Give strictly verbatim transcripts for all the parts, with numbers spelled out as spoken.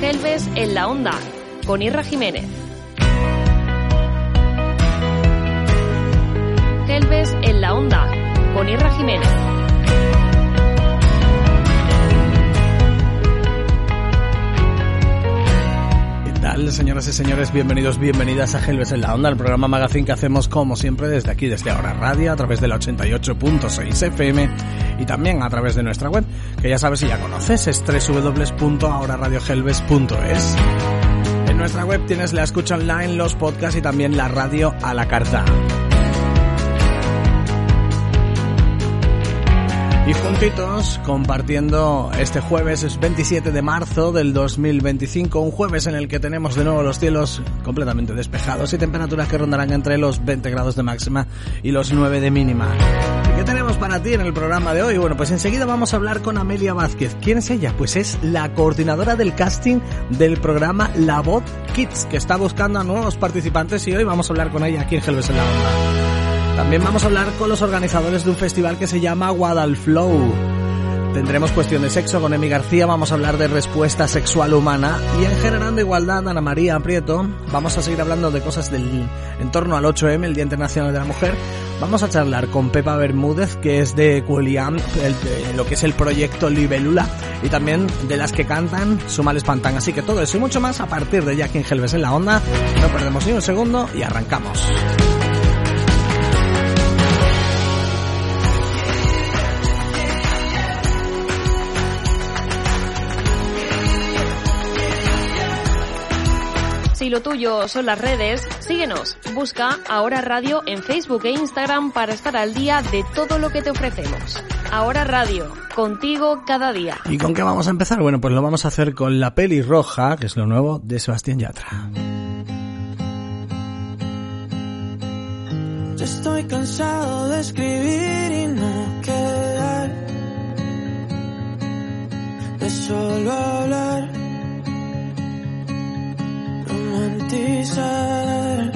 Gelbes en la Onda, con Irra Jiménez. Gelbes en la Onda, con Irra Jiménez. Señoras y señores, bienvenidos, bienvenidas a Gelbes en la Onda, el programa magazine que hacemos como siempre desde aquí, desde Ahora Radio, a través de la ochenta y ocho punto seis F M y también a través de nuestra web, que ya sabes y ya conoces, es doble u doble u doble u punto ahora radio gelbes punto es. En nuestra web tienes la escucha online, los podcasts y también la radio a la carta. Y juntitos, compartiendo este jueves, es veintisiete de marzo del dos mil veinticinco, un jueves en el que tenemos de nuevo los cielos completamente despejados y temperaturas que rondarán entre los veinte grados de máxima y los nueve de mínima. ¿Y qué tenemos para ti en el programa de hoy? Bueno, pues enseguida vamos a hablar con Amelia Vázquez. ¿Quién es ella? Pues es la coordinadora del casting del programa La Voz Kids, que está buscando a nuevos participantes, y hoy vamos a hablar con ella aquí en Gelbes en la Onda. También vamos a hablar con los organizadores de un festival que se llama Guadalflow. Tendremos cuestión de sexo con Emi García, vamos a hablar de respuesta sexual humana y en Generando Igualdad, Ana María Prieto. Vamos a seguir hablando de cosas del en torno al ocho eme, el Día Internacional de la Mujer. Vamos a charlar con Pepa Bermúdez, que es de Cueliam, el, lo que es el proyecto Libélula, y también de las que cantan Sumales Pantan. Así que todo eso y mucho más a partir de ya aquí en Gelbes en la Onda. No perdemos ni un segundo y arrancamos. Si lo tuyo son las redes, síguenos. Busca Ahora Radio en Facebook e Instagram para estar al día de todo lo que te ofrecemos. Ahora Radio, contigo cada día. ¿Y con qué vamos a empezar? Bueno, pues lo vamos a hacer con La Pelirroja, que es lo nuevo de Sebastián Yatra. Ya estoy cansado de escribir y no quedar, de solo hablar, romantizar.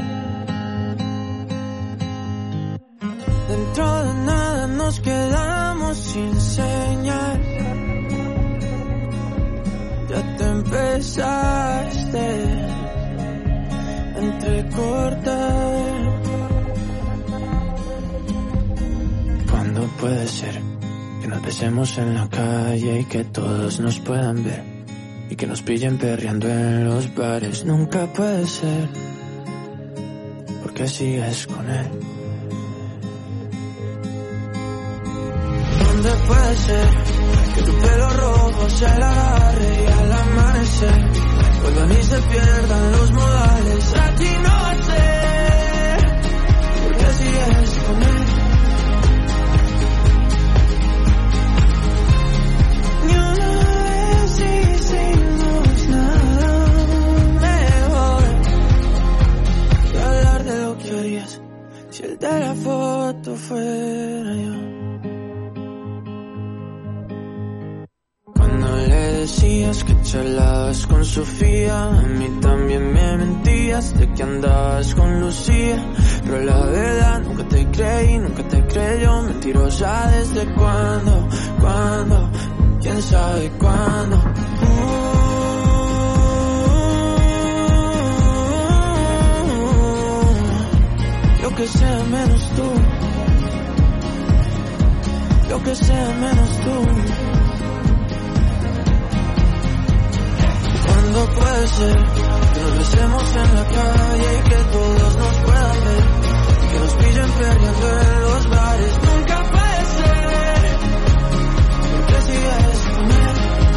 Dentro de nada nos quedamos sin señal. Ya te empezaste a entrecortar. ¿Cuándo puede ser que nos besemos en la calle y que todos nos puedan ver? Y que nos pillen perreando en los bares. Nunca puede ser, porque sigues con él. ¿Dónde puede ser que tu pelo rojo se le agarre y al amanecer vuelvan y se pierdan los modales? Aquí no sé, porque sigues con él. Si el de la foto fuera yo. Cuando le decías que charlabas con Sofía, a mí también me mentías de que andabas con Lucía. Pero la verdad nunca te creí, nunca te creyó. Mentirosa desde cuándo, cuándo, quién sabe cuándo. uh. Lo que sea menos tú, lo que sea menos tú. ¿Cuándo puede ser que nos besemos en la calle y que todos nos puedan ver? Que nos pillen perdiendo en los bares. Nunca puede ser, porque sigues con él.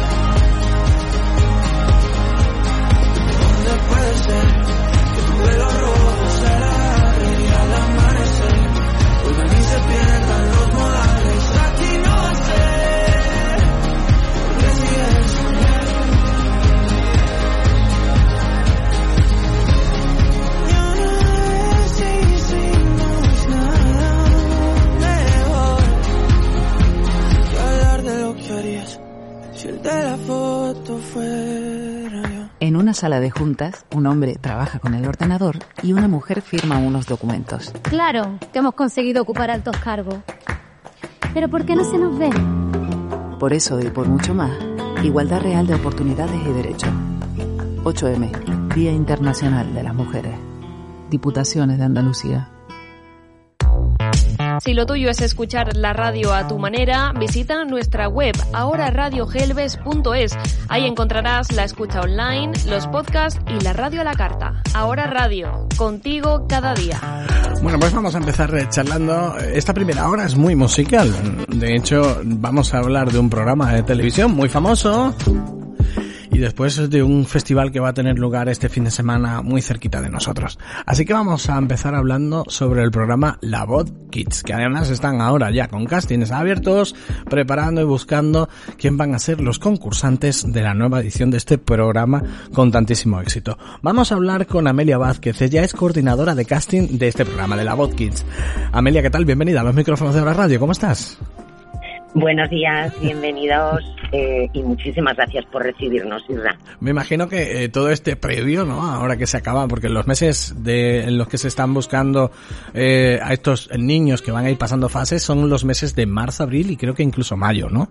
¿Dónde puede ser que tu pelo rojo será al amanecer vuelven y se pierdan los modales? Aquí no sé, porque sigues con él. Yo no sé si hicimos nada mejor que hablar de lo que harías si el de la foto fuera yo. En una sala de juntas, un hombre trabaja con el ordenador y una mujer firma unos documentos. Claro, que hemos conseguido ocupar altos cargos. Pero ¿por qué no se nos ve? Por eso y por mucho más, igualdad real de oportunidades y derechos. ocho eme, Día Internacional de las Mujeres. Diputaciones de Andalucía. Si lo tuyo es escuchar la radio a tu manera, visita nuestra web ahora radio gelbes punto es. Ahí encontrarás la escucha online, los podcasts y la radio a la carta. Ahora Radio, contigo cada día. Bueno, pues vamos a empezar charlando. Esta primera hora es muy musical. De hecho, vamos a hablar de un programa de televisión muy famoso. Y después de un festival que va a tener lugar este fin de semana muy cerquita de nosotros. Así que vamos a empezar hablando sobre el programa La Voz Kids, que además están ahora ya con castings abiertos, preparando y buscando quién van a ser los concursantes de la nueva edición de este programa con tantísimo éxito. Vamos a hablar con Amelia Vázquez, ella es coordinadora de casting de este programa, de La Voz Kids. Amelia, ¿qué tal? Bienvenida a los micrófonos de Ahora Radio, ¿cómo estás? Buenos días, bienvenidos eh, y muchísimas gracias por recibirnos, Isra. Me imagino que eh, todo este previo, ¿no? Ahora que se acaba, porque los meses de, en los que se están buscando eh, a estos niños que van a ir pasando fases son los meses de marzo, abril y creo que incluso mayo, ¿no?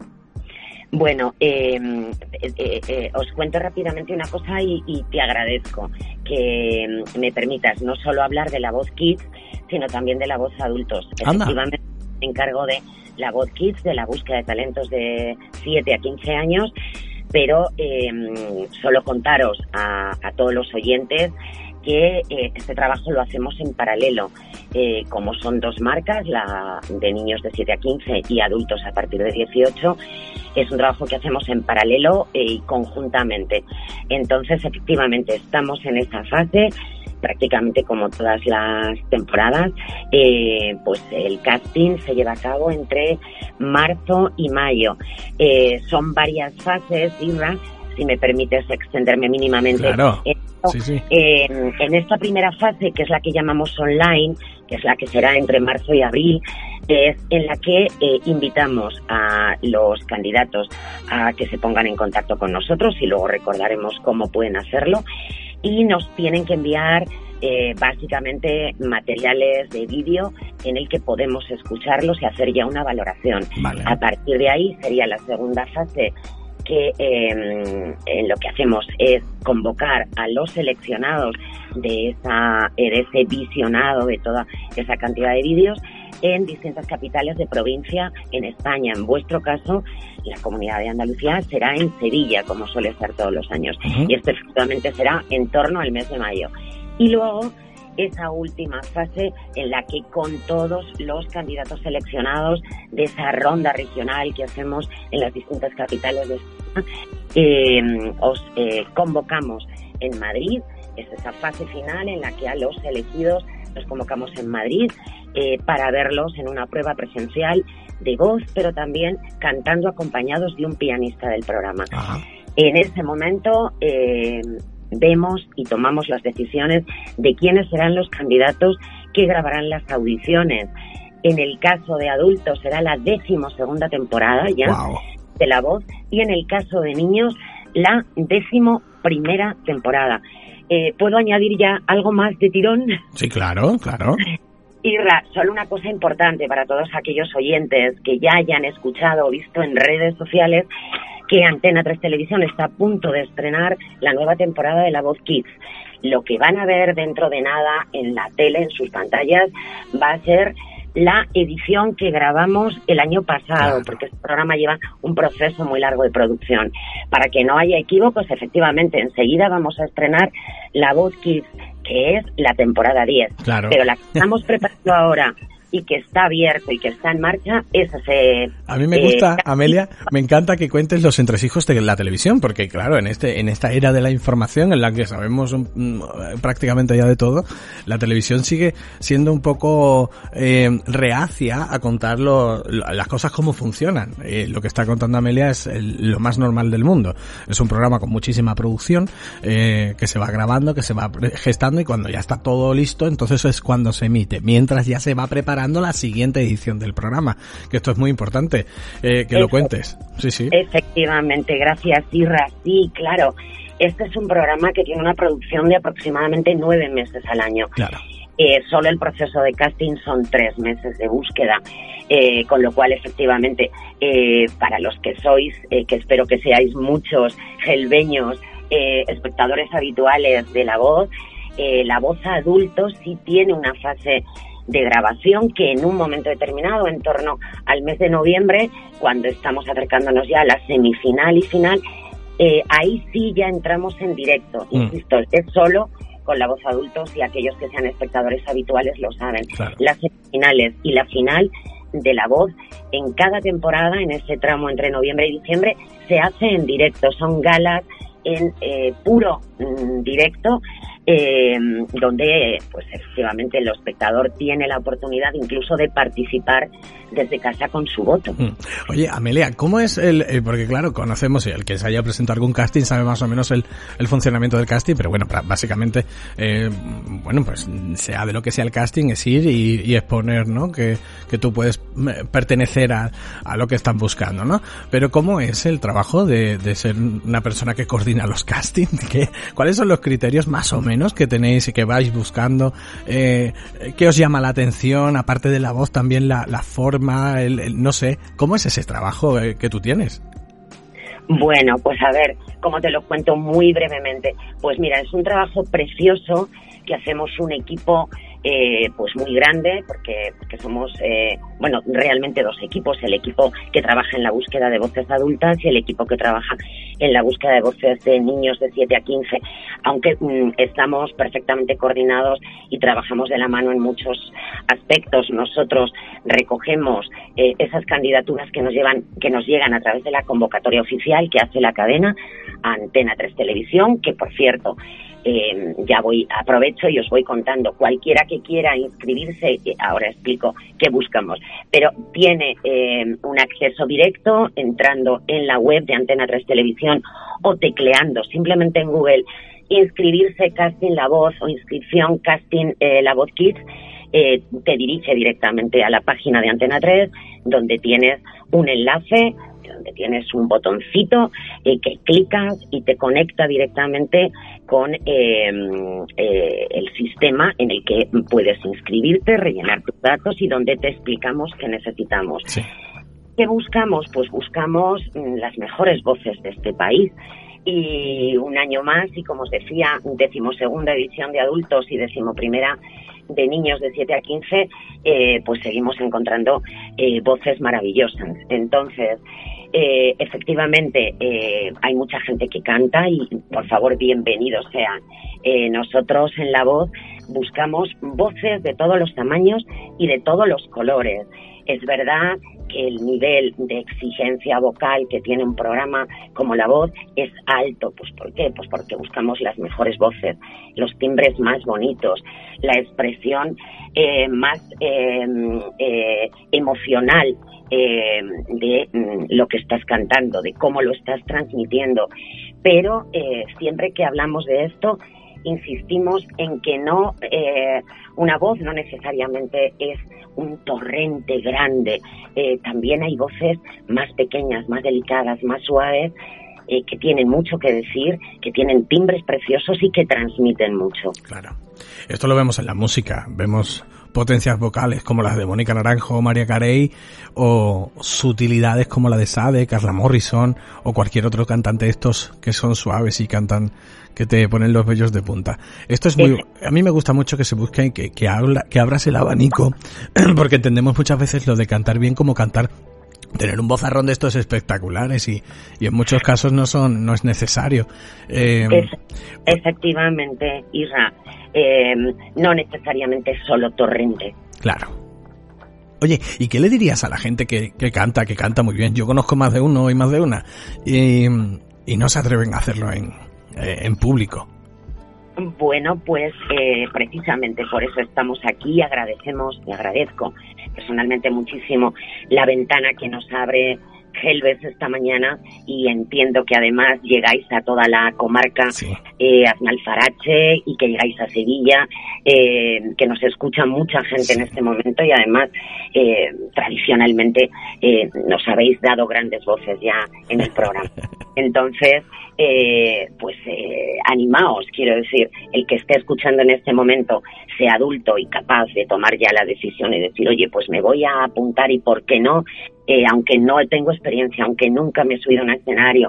Bueno, eh, eh, eh, os cuento rápidamente una cosa y, y te agradezco que me permitas no solo hablar de La Voz Kids, sino también de La Voz Adultos. Anda. Efectivamente, me encargo de La Voz Kids, de la búsqueda de talentos de siete a quince años, pero eh, solo contaros a, a todos los oyentes que eh, este trabajo lo hacemos en paralelo. Eh, como son dos marcas, la de niños de siete a quince y adultos a partir de dieciocho, es un trabajo que hacemos en paralelo y eh, conjuntamente. Entonces, efectivamente, estamos en esa fase, prácticamente como todas las temporadas, eh, pues el casting se lleva a cabo entre marzo y mayo. Eh, son varias fases, Irra, si me permites extenderme mínimamente. Claro. Esto, sí, sí. Eh, en esta primera fase, que es la que llamamos online, que es la que será entre marzo y abril, es en la que eh, invitamos a los candidatos a que se pongan en contacto con nosotros y luego recordaremos cómo pueden hacerlo. Y nos tienen que enviar eh, básicamente materiales de vídeo en el que podemos escucarlos y hacer ya una valoración. Vale. A partir de ahí sería la segunda fase, que eh, en lo que hacemos es convocar a los seleccionados de, esa, de ese visionado de toda esa cantidad de vídeos en distintas capitales de provincia en España. En vuestro caso, la Comunidad de Andalucía será en Sevilla, como suele ser todos los años. Uh-huh. Y esto efectivamente será en torno al mes de mayo. Y luego, esa última fase en la que con todos los candidatos seleccionados de esa ronda regional que hacemos en las distintas capitales de España, eh, os eh, convocamos en Madrid. Es esa fase final en la que a los elegidos los convocamos en Madrid eh, para verlos en una prueba presencial de voz, pero también cantando acompañados de un pianista del programa. Ajá. En ese momento eh, vemos y tomamos las decisiones de quiénes serán los candidatos que grabarán las audiciones. En el caso de adultos será la decimosegunda temporada ya wow. de La Voz, y en el caso de niños la décimo primera temporada. Eh, ¿Puedo añadir ya algo más de tirón? Sí, claro, claro. Irra, solo una cosa importante para todos aquellos oyentes que ya hayan escuchado o visto en redes sociales que Antena tres Televisión está a punto de estrenar la nueva temporada de La Voz Kids. Lo que van a ver dentro de nada en la tele, en sus pantallas, va a ser la edición que grabamos el año pasado, claro. porque este programa lleva un proceso muy largo de producción. Para que no haya equívocos, efectivamente, enseguida vamos a estrenar La Voz Kids, que es la temporada diez. Claro. Pero la que estamos preparando ahora y que está abierto y que está en marcha, es ese... A mí me gusta, eh, Amelia, me encanta que cuentes los entresijos de la televisión, porque claro, en este en esta era de la información en la que sabemos um, prácticamente ya de todo, la televisión sigue siendo un poco eh, reacia a contar lo, las cosas como funcionan. Eh, lo que está contando Amelia es el, lo más normal del mundo. Es un programa con muchísima producción, eh, que se va grabando, que se va gestando, y cuando ya está todo listo, entonces es cuando se emite, mientras ya se va preparando la siguiente edición del programa, que esto es muy importante, eh, que Eso, lo cuentes. Sí, sí. Efectivamente, gracias, Irra. Sí, claro, este es un programa que tiene una producción de aproximadamente nueve meses al año. Claro. Eh, solo el proceso de casting son tres meses de búsqueda, eh, con lo cual efectivamente, eh, para los que sois, eh, que espero que seáis muchos gelbeños, eh, espectadores habituales de La Voz, eh, La Voz adulto sí tiene una fase de grabación que en un momento determinado, en torno al mes de noviembre, cuando estamos acercándonos ya a la semifinal y final, eh, ahí sí ya entramos en directo. Mm. Insisto, es solo con La Voz adultos y aquellos que sean espectadores habituales lo saben. Claro. Las semifinales y la final de La Voz en cada temporada, en ese tramo entre noviembre y diciembre, se hace en directo. Son galas en eh, puro mm, directo, eh, donde pues efectivamente el espectador tiene la oportunidad incluso de participar desde casa con su voto. Oye, Amelia, ¿cómo es el...? Eh, porque claro, conocemos, el que se haya presentado algún casting sabe más o menos el, el funcionamiento del casting, pero bueno, básicamente, eh, bueno, pues sea de lo que sea el casting, es ir y, y exponer, ¿no? Que, que tú puedes pertenecer a, a lo que están buscando, ¿no? Pero ¿cómo es el trabajo de, de ser una persona que coordina los castings? ¿Qué, ¿Cuáles son los criterios más o menos que tenéis y que vais buscando? Eh, ¿Qué os llama la atención? Aparte de la voz, también la, la forma, El, el, no sé, ¿cómo es ese trabajo eh, que tú tienes? Bueno, pues a ver, como te lo cuento muy brevemente. Pues mira, es un trabajo precioso que hacemos un equipo eh, pues muy grande, porque, porque somos, eh, bueno, realmente dos equipos, el equipo que trabaja en la búsqueda de voces adultas y el equipo que trabaja en la búsqueda de voces de niños de siete a quince, aunque mm, estamos perfectamente coordinados y trabajamos de la mano en muchos aspectos. Nosotros recogemos eh, esas candidaturas que nos llevan, que nos llegan a través de la convocatoria oficial que hace la cadena Antena tres Televisión, que por cierto, Eh, ya voy, aprovecho y os voy contando. Cualquiera que quiera inscribirse, ahora explico qué buscamos, pero tiene eh, un acceso directo entrando en la web de Antena tres Televisión o tecleando simplemente en Google inscribirse casting La Voz o inscripción casting eh, La Voz Kids. Eh, te dirige directamente a la página de Antena tres, donde tienes un enlace, donde tienes un botoncito eh, que clicas y te conecta directamente con eh, eh, el sistema en el que puedes inscribirte, rellenar tus datos y donde te explicamos qué necesitamos. Sí. ¿Qué buscamos? Pues buscamos mm, las mejores voces de este país. Y un año más, y como os decía, decimosegunda edición de adultos y decimoprimera de niños de siete a quince, eh, pues seguimos encontrando eh, voces maravillosas. Entonces, eh, efectivamente, eh, hay mucha gente que canta y, por favor, bienvenidos sean. Eh, nosotros en La Voz buscamos voces de todos los tamaños y de todos los colores. Es verdad que el nivel de exigencia vocal que tiene un programa como La Voz es alto. Pues ¿por qué? Pues porque buscamos las mejores voces, los timbres más bonitos, la expresión eh, más eh, eh, emocional eh, de mm, lo que estás cantando, de cómo lo estás transmitiendo. Pero eh, siempre que hablamos de esto, insistimos en que no, eh, una voz no necesariamente es un torrente grande. Eh, también hay voces más pequeñas, más delicadas, más suaves, eh, que tienen mucho que decir, que tienen timbres preciosos y que transmiten mucho. Claro. Esto lo vemos en la música. Vemos potencias vocales como las de Mónica Naranjo o María Carey, o sutilidades como la de Sade, Carla Morrison o cualquier otro cantante de estos que son suaves y cantan, que te ponen los vellos de punta. Esto es muy, a mí me gusta mucho que se busque, que, que habla, que abras el abanico, porque entendemos muchas veces lo de cantar bien como cantar, tener un vozarrón de estos espectaculares y, y en muchos casos no son, no es necesario. Eh, es, efectivamente, Isra, eh, no necesariamente solo torrente. Claro. Oye, ¿y qué le dirías a la gente que, que canta, que canta muy bien? Yo conozco más de uno y más de una, y, y no se atreven a hacerlo en, eh, en público. Bueno, pues eh, precisamente por eso estamos aquí. Agradecemos y agradezco personalmente muchísimo la ventana que nos abre Gelbes esta mañana, y entiendo que además llegáis a toda la comarca, sí. eh, Aznalfarache, y que llegáis a Sevilla, eh, que nos escucha mucha gente sí. en este momento, y además eh, tradicionalmente eh, nos habéis dado grandes voces ya en el programa. Entonces, eh, pues eh, animaos, quiero decir, el que esté escuchando en este momento sea adulto y capaz de tomar ya la decisión y decir, oye, pues me voy a apuntar, y por qué no, eh, aunque no tengo experiencia, aunque nunca me he subido a un escenario,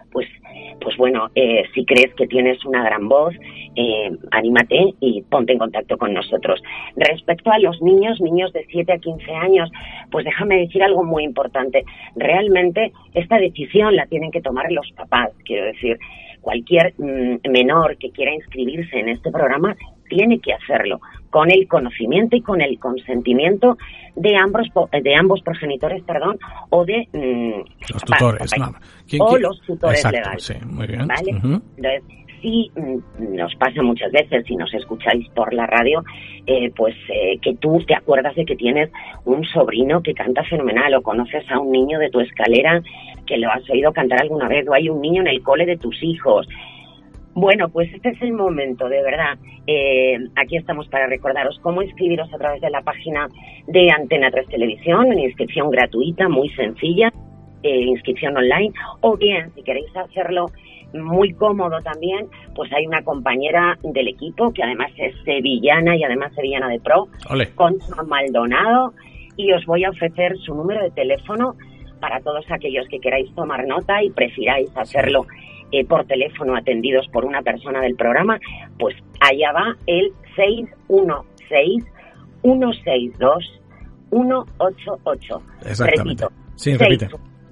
pues pues bueno, eh, si crees que tienes una gran voz, eh, anímate y ponte en contacto con nosotros. Respecto a los niños, niños de siete a quince años, pues déjame decir algo muy importante. Realmente esta decisión la tienen que tomar los papás, quiero decir, cualquier mmm, menor que quiera inscribirse en este programa tiene que hacerlo con el conocimiento y con el consentimiento de ambos de ambos progenitores, perdón, o de mmm, los tutores, no. ¿Quién, o quién? los tutores Exacto, legales. Sí, muy bien. ¿Vale? Uh-huh. Entonces, sí, mmm, nos pasa muchas veces, si nos escucháis por la radio, eh, pues eh, que tú te acuerdas de que tienes un sobrino que canta fenomenal, o conoces a un niño de tu escalera que lo has oído cantar alguna vez, o hay un niño en el cole de tus hijos. Bueno, pues este es el momento, de verdad. Eh, aquí estamos para recordaros cómo inscribiros a través de la página de Antena tres Televisión, una inscripción gratuita, muy sencilla, eh, inscripción online, o bien, si queréis hacerlo muy cómodo también, pues hay una compañera del equipo que además es sevillana y además sevillana de pro, Ole. Concha Maldonado, y os voy a ofrecer su número de teléfono para todos aquellos que queráis tomar nota y prefiráis hacerlo Eh, por teléfono atendidos por una persona del programa, pues allá va el seis uno seis, uno seis dos, uno ocho ocho. Exactamente. Repito. Sí, repite.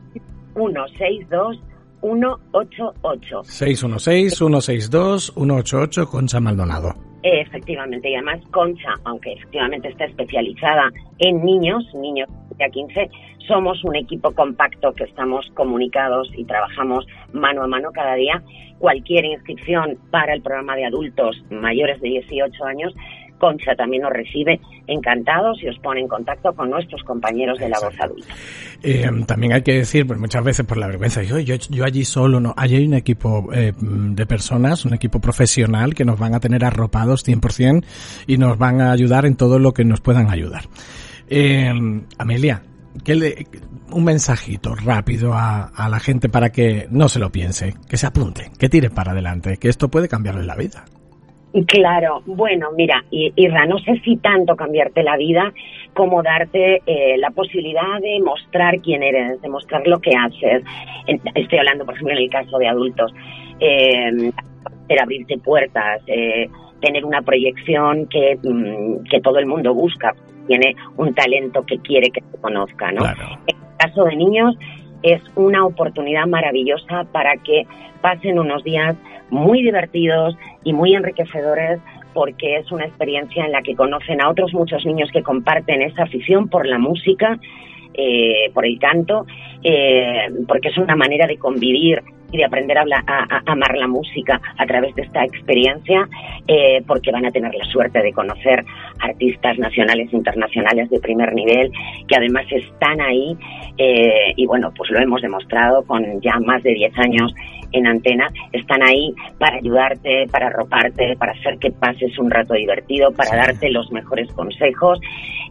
uno seis dos, uno ocho ocho. seis uno seis, uno seis dos, uno ocho ocho, Concha Maldonado. Eh, efectivamente, y además Concha, aunque efectivamente está especializada en niños, niños de a quince, somos un equipo compacto que estamos comunicados y trabajamos mano a mano cada día. Cualquier inscripción para el programa de adultos mayores de dieciocho años, Concha también nos recibe encantados y os pone en contacto con nuestros compañeros de la voz adulta. Eh, también hay que decir, pues muchas veces por la vergüenza, yo, yo, yo allí solo, no, allí hay un equipo eh, de personas, un equipo profesional que nos van a tener arropados cien por ciento y nos van a ayudar en todo lo que nos puedan ayudar. Eh, Amelia, ¿qué le, un mensajito rápido a, a la gente para que no se lo piense, que se apunte, que tire para adelante, que esto puede cambiarle la vida. Claro, bueno, mira, Irra, no sé si tanto cambiarte la vida como darte eh, la posibilidad de mostrar quién eres, de mostrar lo que haces. Estoy hablando, por ejemplo, en el caso de adultos, eh, abrirte puertas, eh, tener una proyección que, que todo el mundo busca, tiene un talento que quiere que se conozca, ¿no? Claro. En el caso de niños es una oportunidad maravillosa para que pasen unos días muy divertidos y muy enriquecedores, porque es una experiencia en la que conocen a otros muchos niños que comparten esa afición por la música, eh, por el canto, eh, porque es una manera de convivir y de aprender a, hablar, a, a amar la música a través de esta experiencia, eh, porque van a tener la suerte de conocer artistas nacionales e internacionales de primer nivel, que además están ahí, eh, y bueno, pues lo hemos demostrado con ya más de diez años en Antena, están ahí para ayudarte, para arroparte, para hacer que pases un rato divertido, para darte los mejores consejos,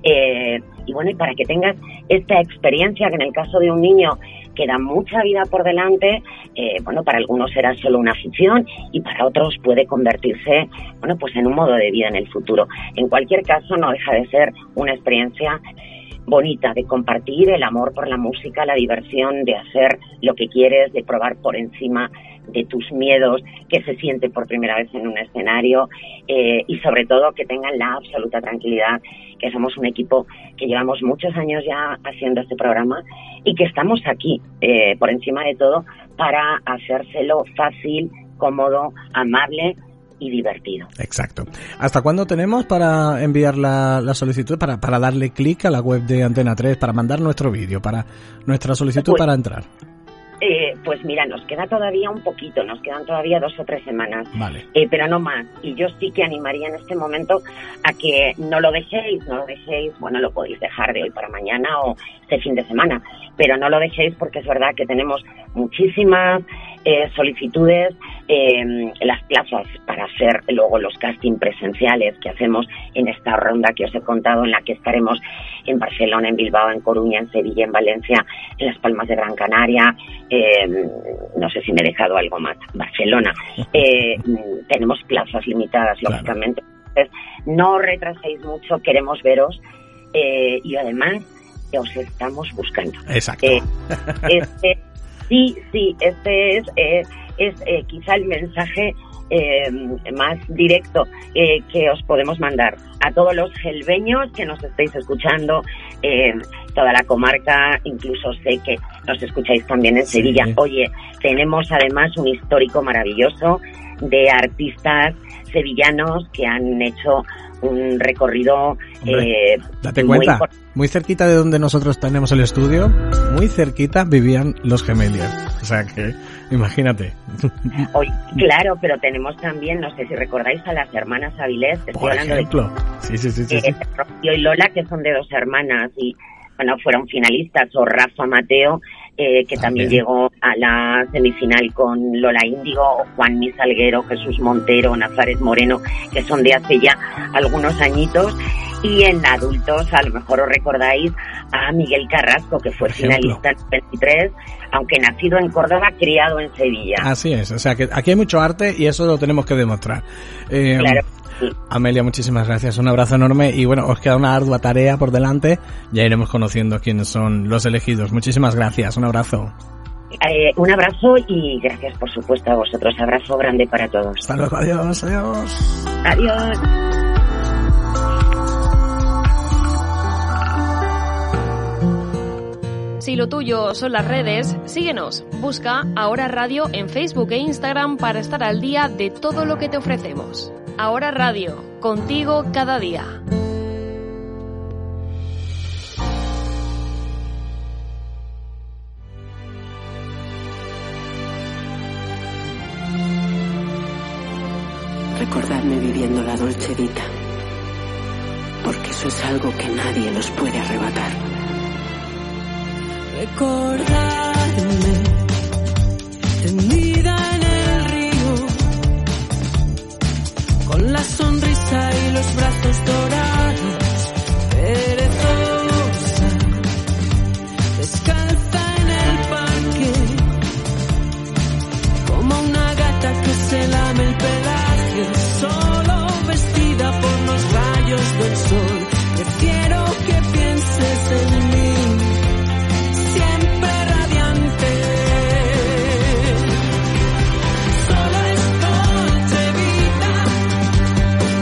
eh, y bueno, y para que tengas esta experiencia que en el caso de un niño queda mucha vida por delante, eh, bueno, para algunos será solo una afición y para otros puede convertirse, bueno, pues en un modo de vida en el futuro. En cualquier caso, no deja de ser una experiencia bonita de compartir el amor por la música, la diversión de hacer lo que quieres, de probar por encima de tus miedos, que se siente por primera vez en un escenario, eh, y sobre todo que tengan la absoluta tranquilidad que somos un equipo que llevamos muchos años ya haciendo este programa y que estamos aquí, eh, por encima de todo, para hacérselo fácil, cómodo, amable y divertido. Exacto. ¿Hasta cuándo tenemos para enviar la, la solicitud, para, para darle clic a la web de Antena tres, para mandar nuestro vídeo, para nuestra solicitud Pues, para entrar? Eh, pues mira, nos queda todavía un poquito, nos quedan todavía dos o tres semanas, Vale. eh, pero no más. Y yo sí que animaría en este momento a que no lo dejéis, no lo dejéis, bueno, lo podéis dejar de hoy para mañana o este fin de semana, pero no lo dejéis porque es verdad que tenemos muchísimas eh, solicitudes, eh, las plazas para hacer luego los casting presenciales que hacemos en esta ronda que os he contado, en la que estaremos en Barcelona, en Bilbao, en Coruña, en Sevilla, en Valencia, en Las Palmas de Gran Canaria, eh, no sé si me he dejado algo más, Barcelona. Eh, tenemos plazas limitadas, Claro. lógicamente. Entonces, no retraséis mucho, queremos veros, eh, y además os estamos buscando. Exacto. Eh, este Sí, sí, este es, eh, es eh, quizá el mensaje eh, más directo eh, que os podemos mandar a todos los gelbeños que nos estéis escuchando, eh, toda la comarca, incluso sé que nos escucháis también en sí. Sevilla. Oye, tenemos además un histórico maravilloso de artistas sevillanos que han hecho un recorrido Hombre, eh, date muy cuenta, importante. Muy cerquita de donde nosotros tenemos el estudio, muy cerquita vivían los Gemeliers. O sea que, imagínate. Hoy, claro, pero tenemos también, no sé si recordáis a las hermanas Avilés, estoy Por hablando ejemplo. de Sí, sí, sí, sí, eh, sí. Rocío y Lola, que son de dos hermanas y bueno, fueron finalistas, o Rafa Mateo, eh, que también. también llegó a la semifinal con Lola Índigo, o Juan Mi Salguero, Jesús Montero, Nazaret Moreno, que son de hace ya algunos añitos. Y en adultos, a lo mejor os recordáis a Miguel Carrasco, que fue finalista en veintitrés, aunque nacido en Córdoba, criado en Sevilla. Así es, o sea que aquí hay mucho arte y eso lo tenemos que demostrar. Eh, Claro. Sí. Amelia, muchísimas gracias, un abrazo enorme y bueno, os queda una ardua tarea por delante, ya iremos conociendo quiénes son los elegidos. Muchísimas gracias, un abrazo. Eh, un abrazo y gracias por supuesto a vosotros, abrazo grande para todos. Hasta luego, adiós, adiós. Adiós. Si lo tuyo son las redes, síguenos. Busca Ahora Radio en Facebook e Instagram para estar al día de todo lo que te ofrecemos. Ahora Radio, contigo cada día. Recordadme viviendo la Dolce Vita, porque eso es algo que nadie nos puede arrebatar. Recordarme tendida en el río, con la sonrisa y los brazos dorados, perezosa, descalza en el parque, como una gata que se lame el pelaje, solo vestida por los rayos del sol. Prefiero que pienses en mí, siempre radiante. Solo es Dolce Vita,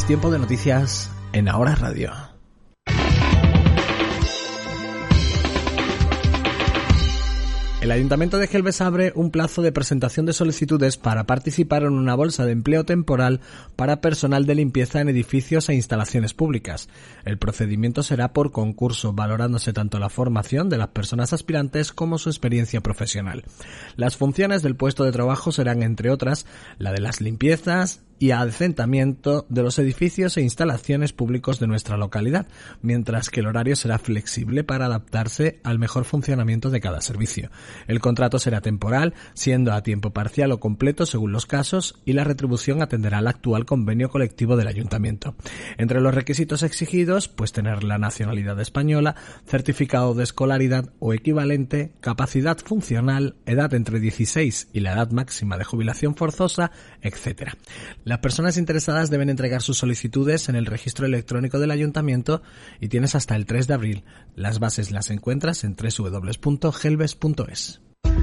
tiempo de noticias en Ahora Radio. El Ayuntamiento de Gelbes abre un plazo de presentación de solicitudes para participar en una bolsa de empleo temporal para personal de limpieza en edificios e instalaciones públicas. El procedimiento será por concurso, valorándose tanto la formación de las personas aspirantes como su experiencia profesional. Las funciones del puesto de trabajo serán, entre otras, la de las limpiezas y adecentamiento de los edificios e instalaciones públicos de nuestra localidad, mientras que el horario será flexible para adaptarse al mejor funcionamiento de cada servicio. El contrato será temporal, siendo a tiempo parcial o completo según los casos, y la retribución atenderá al actual convenio colectivo del Ayuntamiento. Entre los requisitos exigidos, pues tener la nacionalidad española, certificado de escolaridad o equivalente, capacidad funcional, edad entre dieciséis y la edad máxima de jubilación forzosa, etcétera. Las personas interesadas deben entregar sus solicitudes en el registro electrónico del Ayuntamiento y tienes hasta el tres de abril. Las bases las encuentras en doble u doble u doble u punto gelbes punto es.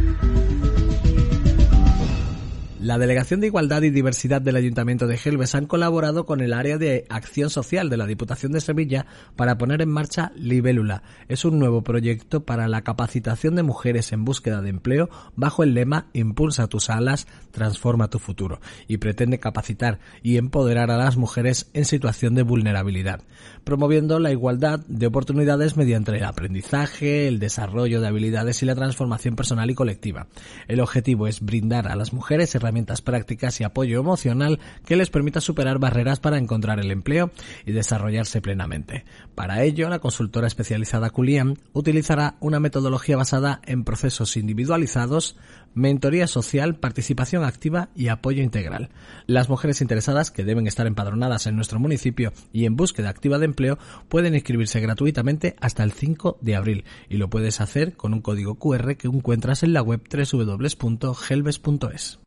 La Delegación de Igualdad y Diversidad del Ayuntamiento de Gelbes han colaborado con el área de Acción Social de la Diputación de Sevilla para poner en marcha Libélula. Es un nuevo proyecto para la capacitación de mujeres en búsqueda de empleo bajo el lema Impulsa tus alas, transforma tu futuro, y pretende capacitar y empoderar a las mujeres en situación de vulnerabilidad, promoviendo la igualdad de oportunidades mediante el aprendizaje, el desarrollo de habilidades y la transformación personal y colectiva. El objetivo es brindar a las mujeres herramientas prácticas y apoyo emocional que les permita superar barreras para encontrar el empleo y desarrollarse plenamente. Para ello, la consultora especializada Culiam utilizará una metodología basada en procesos individualizados, mentoría social, participación activa y apoyo integral. Las mujeres interesadas, que deben estar empadronadas en nuestro municipio y en búsqueda activa de empleo, pueden inscribirse gratuitamente hasta el cinco de abril, y lo puedes hacer con un código cu erre que encuentras en la web doble u doble u doble u punto gelbes punto es.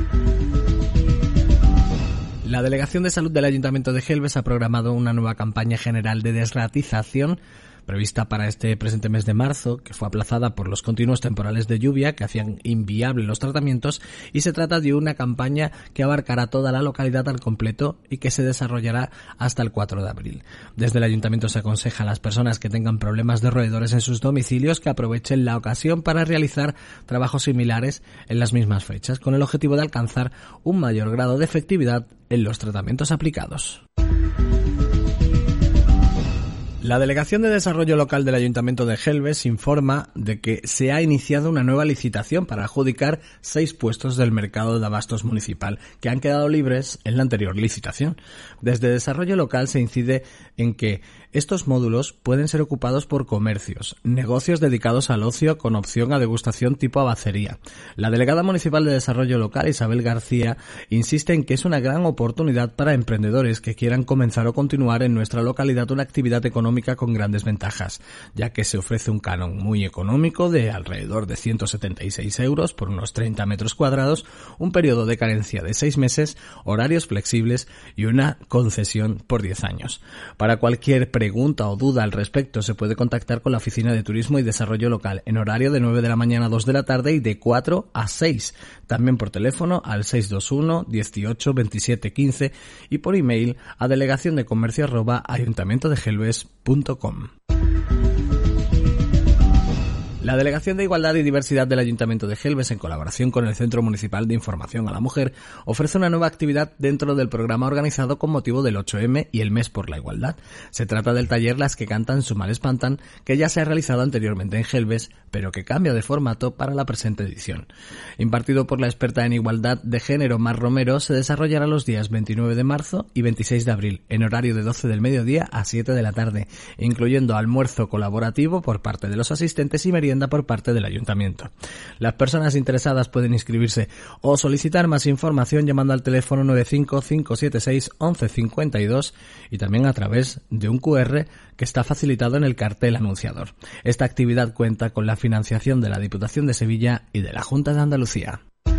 La Delegación de Salud del Ayuntamiento de Gelbes ha programado una nueva campaña general de desratización prevista para este presente mes de marzo, que fue aplazada por los continuos temporales de lluvia que hacían inviables los tratamientos, y se trata de una campaña que abarcará toda la localidad al completo y que se desarrollará hasta el cuatro de abril. Desde el Ayuntamiento se aconseja a las personas que tengan problemas de roedores en sus domicilios que aprovechen la ocasión para realizar trabajos similares en las mismas fechas, con el objetivo de alcanzar un mayor grado de efectividad en los tratamientos aplicados. La Delegación de Desarrollo Local del Ayuntamiento de Gelbes informa de que se ha iniciado una nueva licitación para adjudicar seis puestos del mercado de abastos municipal que han quedado libres en la anterior licitación. Desde Desarrollo Local se incide en que estos módulos pueden ser ocupados por comercios, negocios dedicados al ocio con opción a degustación tipo abacería. La delegada municipal de Desarrollo Local, Isabel García, insiste en que es una gran oportunidad para emprendedores que quieran comenzar o continuar en nuestra localidad una actividad económica con grandes ventajas, ya que se ofrece un canon muy económico de alrededor de ciento setenta y seis euros por unos treinta metros cuadrados, un periodo de carencia de seis meses, horarios flexibles y una concesión por diez años. Para cualquier pregunta o duda al respecto se puede contactar con la Oficina de Turismo y Desarrollo Local en horario de nueve de la mañana a dos de la tarde y de cuatro a seis. También por teléfono al seis dos uno, dieciocho, veintisiete, quince y por email a delegación de comercio arroba ayuntamiento de gelbes punto com. La Delegación de Igualdad y Diversidad del Ayuntamiento de Gelbes, en colaboración con el Centro Municipal de Información a la Mujer, ofrece una nueva actividad dentro del programa organizado con motivo del ocho eme y el Mes por la Igualdad. Se trata del taller Las que cantan su mal espantan, que ya se ha realizado anteriormente en Gelbes, pero que cambia de formato para la presente edición. Impartido por la experta en igualdad de género Mar Romero, se desarrollará los días veintinueve de marzo y veintiséis de abril, en horario de doce del mediodía a siete de la tarde, incluyendo almuerzo colaborativo por parte de los asistentes y merienda por parte del Ayuntamiento. Las personas interesadas pueden inscribirse o solicitar más información llamando al teléfono nueve cinco cinco siete seis once cincuenta y dos y también a través de un cu erre que está facilitado en el cartel anunciador. Esta actividad cuenta con la financiación de la Diputación de Sevilla y de la Junta de Andalucía.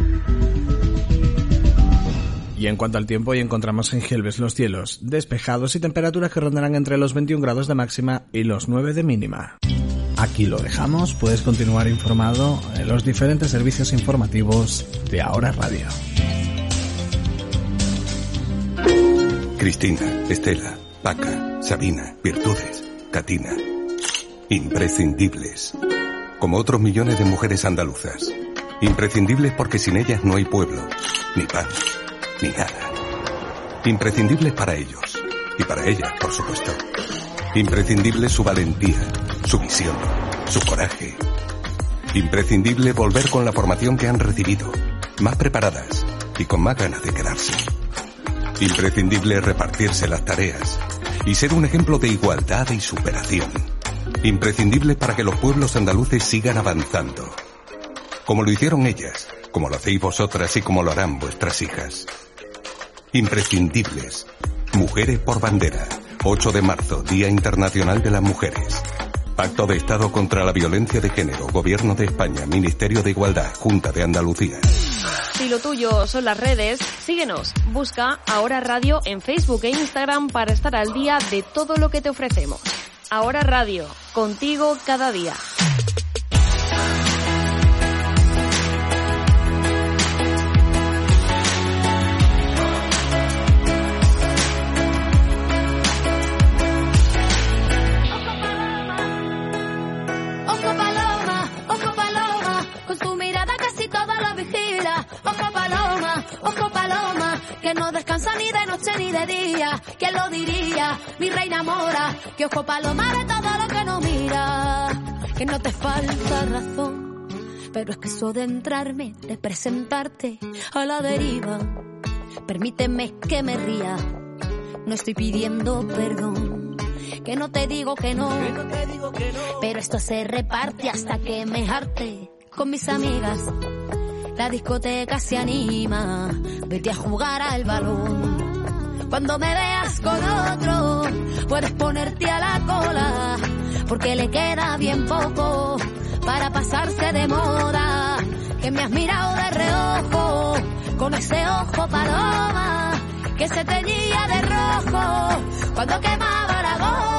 Y en cuanto al tiempo, hoy encontramos en Gelbes los cielos despejados y temperaturas que rondarán entre los veintiún grados de máxima y los nueve de mínima. Aquí lo dejamos, puedes continuar informado en los diferentes servicios informativos de Ahora Radio. Cristina, Estela, Paca, Sabina, Virtudes, Catina. Imprescindibles. Como otros millones de mujeres andaluzas. Imprescindibles porque sin ellas no hay pueblo, ni pan, ni nada. Imprescindibles para ellos. Y para ellas, por supuesto. Imprescindible su valentía, su visión, su coraje. Imprescindible volver con la formación que han recibido, más preparadas y con más ganas de quedarse. Imprescindible repartirse las tareas y ser un ejemplo de igualdad y superación. Imprescindible para que los pueblos andaluces sigan avanzando. Como lo hicieron ellas, como lo hacéis vosotras y como lo harán vuestras hijas. Imprescindibles. Mujeres por bandera. ocho de marzo, Día Internacional de las Mujeres. Pacto de Estado contra la Violencia de Género, Gobierno de España, Ministerio de Igualdad, Junta de Andalucía. Si lo tuyo son las redes, síguenos. Busca Ahora Radio en Facebook e Instagram para estar al día de todo lo que te ofrecemos. Ahora Radio, contigo cada día. No descansa ni de noche ni de día, ¿quién lo diría? Mi reina mora, que ojo paloma de todo lo que no mira, que no te falta razón, pero es que eso de entrarme, de presentarte a la deriva, permíteme que me ría, no estoy pidiendo perdón, que no te digo que no, pero esto se reparte hasta que me harte con mis amigas. La discoteca se anima, vete a jugar al balón. Cuando me veas con otro, puedes ponerte a la cola, porque le queda bien poco para pasarse de moda. Que me has mirado de reojo, con ese ojo paloma, que se teñía de rojo cuando quemaba la goma.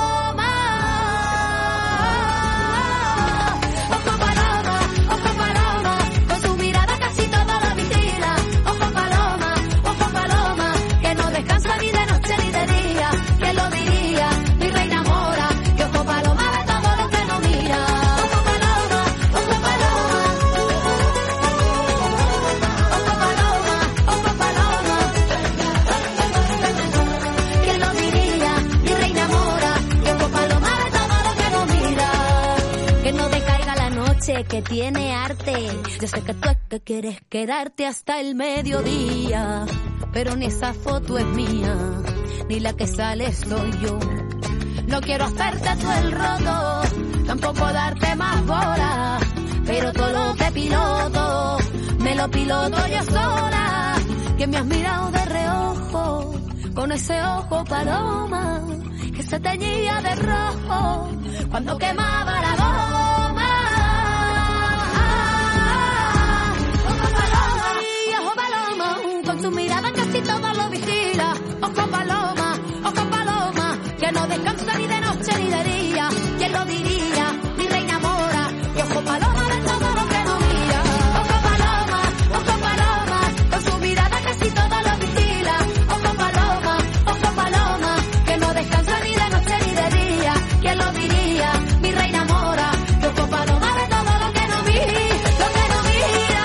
Que tiene arte, yo sé que tú es que quieres quedarte hasta el mediodía, pero ni esa foto es mía, ni la que sale soy yo. No quiero hacerte tú el roto, tampoco darte más bola, pero todo lo que piloto, me lo piloto yo sola. Que me has mirado de reojo, con ese ojo paloma, que se teñía de rojo cuando quemaba la goma. Con su mirada casi todo lo vigila. Ojo paloma, ojo paloma, que no descansa ni de noche ni de día. ¿Quién lo diría? Mi reina mora, y ojo paloma de todo lo que no mira. Ojo paloma, ojo paloma, con su mirada casi todo lo vigila. Ojo paloma, ojo paloma, que no descansa ni de noche ni de día. ¿Quién lo diría? Mi reina mora, y ojo paloma de todo lo que no mira. Lo que no mira.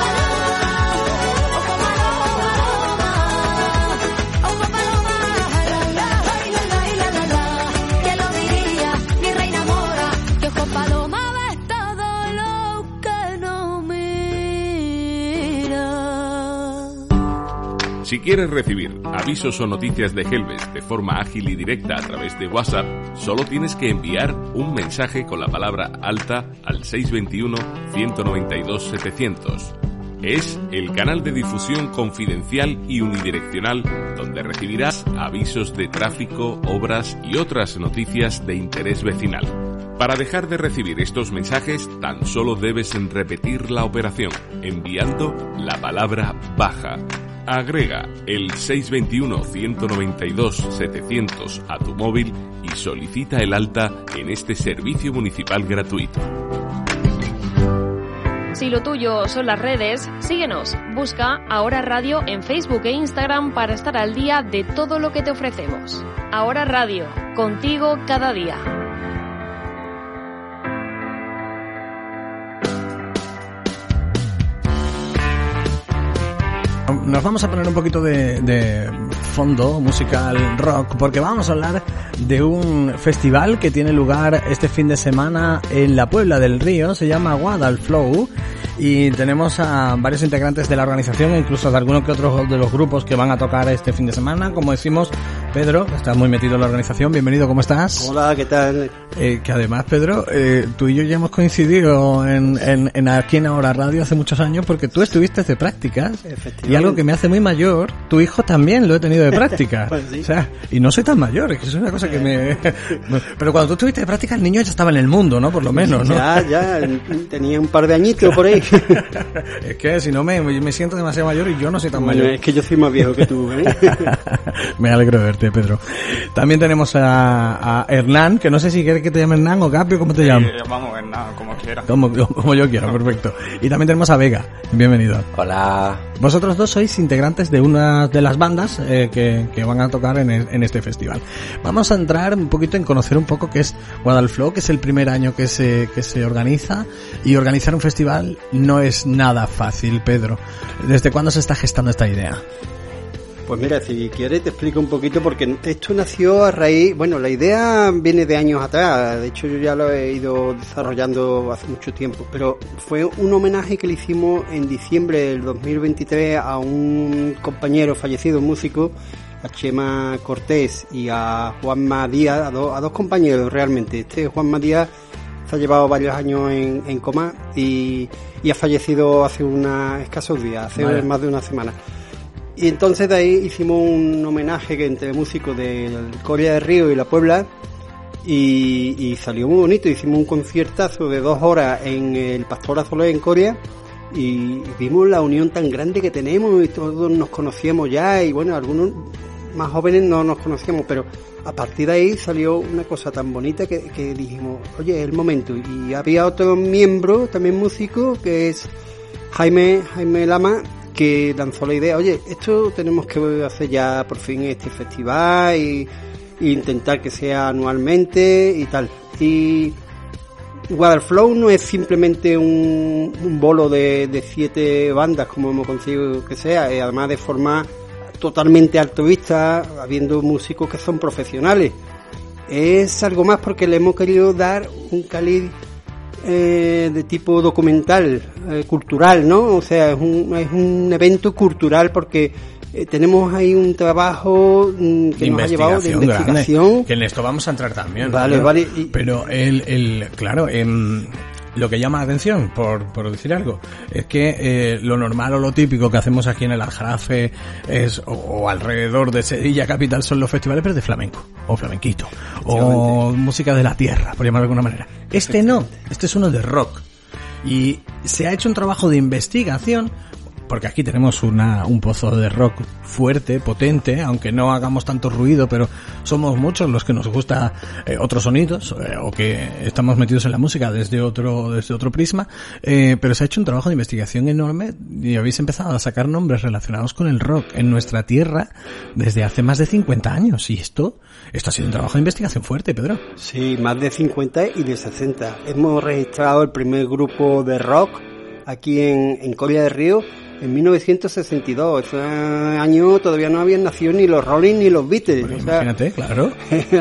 Si quieres recibir avisos o noticias de Gelbes de forma ágil y directa a través de WhatsApp, solo tienes que enviar un mensaje con la palabra alta al seis dos uno, uno nueve dos, setecientos. Es el canal de difusión confidencial y unidireccional donde recibirás avisos de tráfico, obras y otras noticias de interés vecinal. Para dejar de recibir estos mensajes, tan solo debes repetir la operación, enviando la palabra baja. Agrega el seis dos uno, uno nueve dos, setecientos a tu móvil y solicita el alta en este servicio municipal gratuito. Si lo tuyo son las redes, síguenos. Busca Ahora Radio en Facebook e Instagram para estar al día de todo lo que te ofrecemos. Ahora Radio, contigo cada día. Nos vamos a poner un poquito de, de fondo musical rock porque vamos a hablar de un festival que tiene lugar este fin de semana en la Puebla del Río. Se llama Guadalflow y tenemos a varios integrantes de la organización e incluso de algunos que otros de los grupos que van a tocar este fin de semana. Como decimos, Pedro, estás muy metido en la organización. Bienvenido, ¿cómo estás? Hola, ¿qué tal? Eh, que además, Pedro, eh, tú y yo ya hemos coincidido en, en, en aquí en Ahora Radio hace muchos años porque tú estuviste de prácticas y algo que me hace muy mayor, tu hijo también lo he tenido de práctica. Pues sí. O sea, y no soy tan mayor, es que es una cosa que me... Pero cuando tú estuviste de práctica el niño ya estaba en el mundo, ¿no? Por lo menos, ¿no? Ya, ya, tenía un par de añitos por ahí. Es que si no me, me siento demasiado mayor y yo no soy tan Bueno, mayor. es que yo soy más viejo que tú, ¿eh? Me alegro de verte, Pedro. También tenemos a, a Hernán, que no sé si quieres que te llame Hernán o Capio, ¿cómo te sí, llamas? Vamos, Hernán, como quiera. Como, como yo quiera, perfecto. Y también tenemos a Vega, bienvenido. Hola. Vosotros dos sois integrantes de una de las bandas eh, que, que van a tocar en, en este festival. Vamos a entrar un poquito en conocer un poco qué es Guadalflow, que es el primer año que se, que se organiza, y organizar un festival no es nada fácil, Pedro. ¿Desde cuándo se está gestando esta idea? Pues mira, si quieres te explico un poquito, porque esto nació a raíz, bueno, la idea viene de años atrás, de hecho yo ya lo he ido desarrollando hace mucho tiempo, pero fue un homenaje que le hicimos en diciembre del dos mil veintitrés a un compañero fallecido, músico, a Chema Cortés y a Juanma Díaz, a, do, a dos compañeros realmente. Este Juanma Díaz se ha llevado varios años en, en coma y, y ha fallecido hace una, escasos días, hace vale. más de una semana. Y entonces de ahí hicimos un homenaje que entre músicos del Coria del Río y la Puebla y, y salió muy bonito. Hicimos un conciertazo de dos horas en el Pastor Azolé en Coria y vimos la unión tan grande que tenemos y todos nos conocíamos ya y bueno, algunos más jóvenes no nos conocíamos, pero a partir de ahí salió una cosa tan bonita que, que dijimos, oye, es el momento. Y había otro miembro, también músico, que es Jaime, Jaime Lama, que lanzó la idea, oye, esto tenemos que hacer ya por fin este festival y, y intentar que sea anualmente y tal. Y Guadalflow no es simplemente un, un bolo de, de siete bandas como hemos conseguido que sea, y además de forma totalmente altruista, habiendo músicos que son profesionales. Es algo más porque le hemos querido dar un caliz Eh, de tipo documental, eh, cultural, ¿no? O sea, es un, es un evento cultural porque eh, tenemos ahí un trabajo mm, que nos ha llevado de investigación. Grande, que en esto vamos a entrar también. Vale, pero, vale. Y, pero el, el, claro, en... Lo que llama la atención, por, por decir algo, es que eh, lo normal o lo típico que hacemos aquí en el Aljarafe es, o, o alrededor de Sevilla capital, son los festivales, pero de flamenco, o flamenquito, o música de la tierra, por llamarlo de alguna manera. Este no, este es uno de rock. Y se ha hecho un trabajo de investigación, porque aquí tenemos una, un pozo de rock fuerte, potente, aunque no hagamos tanto ruido, pero somos muchos los que nos gusta eh, otros sonidos, eh, o que estamos metidos en la música desde otro, desde otro prisma, eh, pero se ha hecho un trabajo de investigación enorme y habéis empezado a sacar nombres relacionados con el rock en nuestra tierra desde hace más de cincuenta años, y esto, esto ha sido un trabajo de investigación fuerte, Pedro. Sí, más de cincuenta y de sesenta. Hemos registrado el primer grupo de rock aquí en, en Coria del Río en mil novecientos sesenta y dos. Ese año todavía no habían nacido ni los Rolling ni los Beatles. Bueno, o sea, imagínate, claro.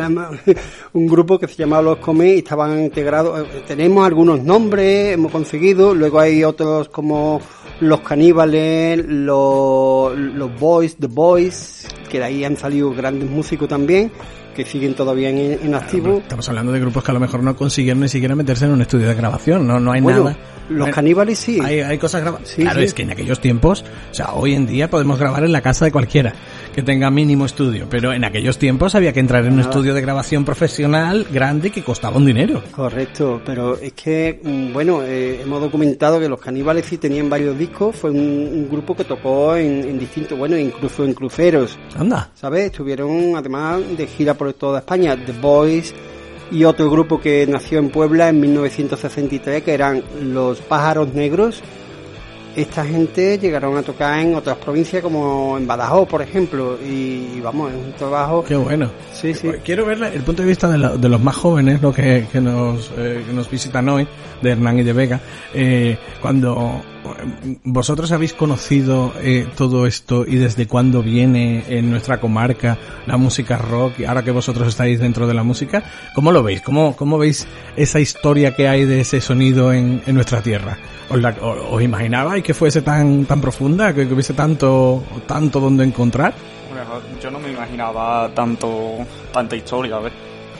Un grupo que se llamaba Los Comés y estaban integrados. Tenemos algunos nombres, hemos conseguido. Luego hay otros como Los Caníbales, los, los Boys, The Boys, que de ahí han salido grandes músicos también, que siguen todavía en, en activo. Claro, estamos hablando de grupos que a lo mejor no consiguieron ni siquiera meterse en un estudio de grabación, no, no hay bueno, nada. Los Caníbales sí. Hay, hay cosas grabadas. Sí, claro, sí. Es que en aquellos tiempos, o sea, hoy en día podemos grabar en la casa de cualquiera que tenga mínimo estudio, pero en aquellos tiempos había que entrar en un estudio de grabación profesional grande que costaba un dinero. Correcto, pero es que, bueno, eh, hemos documentado que los Caníbales sí tenían varios discos, fue un, un grupo que tocó en, en distintos, bueno, incluso en cruceros. Anda. ¿Sabes? Estuvieron además de gira por toda España. The Boys y otro grupo que nació en Puebla en mil novecientos sesenta y tres, que eran Los Pájaros Negros. Esta gente llegaron a tocar en otras provincias como en Badajoz, por ejemplo, y, y vamos, es un trabajo... Qué bueno. Sí, sí. Quiero ver el punto de vista de, la, de los más jóvenes, ¿no? que, que, nos, eh, que nos visitan hoy, de Hernán y de Vega. Eh, cuando vosotros habéis conocido eh, todo esto y desde cuándo viene en nuestra comarca la música rock, y ahora que vosotros estáis dentro de la música, ¿cómo lo veis? ¿Cómo, cómo veis esa historia que hay de ese sonido en, en nuestra tierra? ¿Os, la, os, os imaginabais que fuese tan tan profunda, que, que hubiese tanto tanto donde encontrar? Yo no me imaginaba tanto tanta historia, ¿ves?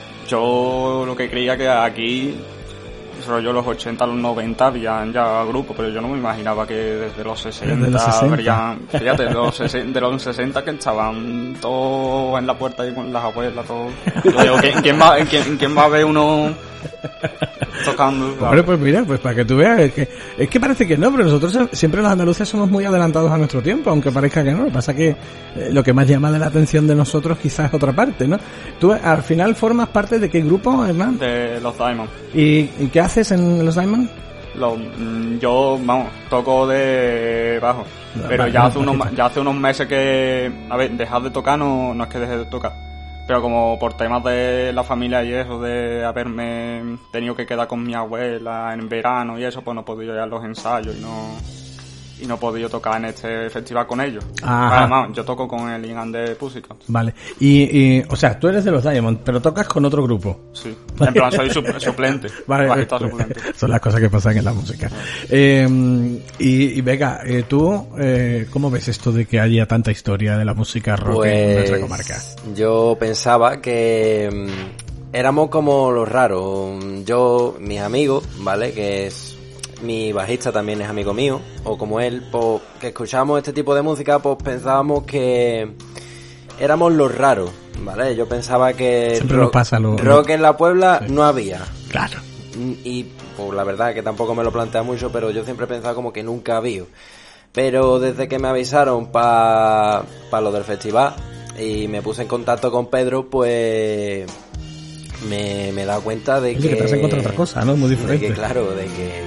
Yo lo que creía que aquí, rollo los ochenta, los noventa, habían ya grupos, pero yo no me imaginaba que desde los sesenta, desde los sesenta. Habrían, fíjate, de los, sesenta, de los sesenta que estaban todos en la puerta ahí con las abuelas, todos. Yo digo, ¿quién, quién, va, quién, ¿quién va a ver uno tocando? Hombre, pues mira, pues para que tú veas, es que, es que parece que no, pero nosotros siempre los andaluces somos muy adelantados a nuestro tiempo, aunque parezca que no. Lo que pasa que eh, lo que más llama de la atención de nosotros quizás es otra parte, ¿no? Tú al final formas parte de qué grupo, Hernán? De los Diamonds. ¿Y, y qué haces en los Diamonds? Lo, yo, vamos, toco de bajo, pero vale, ya no, hace unos ya hace unos meses que, a ver, dejar de tocar no, no es que deje de tocar, pero como por temas de la familia y eso, de haberme tenido que quedar con mi abuela en verano y eso, pues no he podido ir a los ensayos y no y no he podido tocar en este festival con ellos. Ajá. Además, yo toco con el Ingan de Pussycat. Vale, y, y, o sea, tú eres de los Diamonds, pero tocas con otro grupo. Sí, en plan soy suplente. Vale, bajista suplente. Son las cosas que pasan en la música. Eh, y, y Vega, eh, tú, eh, ¿cómo ves esto de que haya tanta historia de la música rock pues, en nuestra comarca? Yo pensaba que um, éramos como los raros. Yo, mis amigos, ¿vale? Que es mi bajista también es amigo mío, o como él, pues, que escuchábamos este tipo de música, pues pensábamos que éramos los raros, ¿vale? Yo pensaba que Siempre rock, nos pasa lo, rock en la Puebla sí. no había. Claro. Y pues la verdad que tampoco me lo plantea mucho, pero yo siempre he pensado como que nunca había. Pero desde que me avisaron para pa lo del festival y me puse en contacto con Pedro, pues me, me he dado cuenta de Oye, que... que te has encontrado otra cosa, ¿no? Muy diferente. De que, claro, de que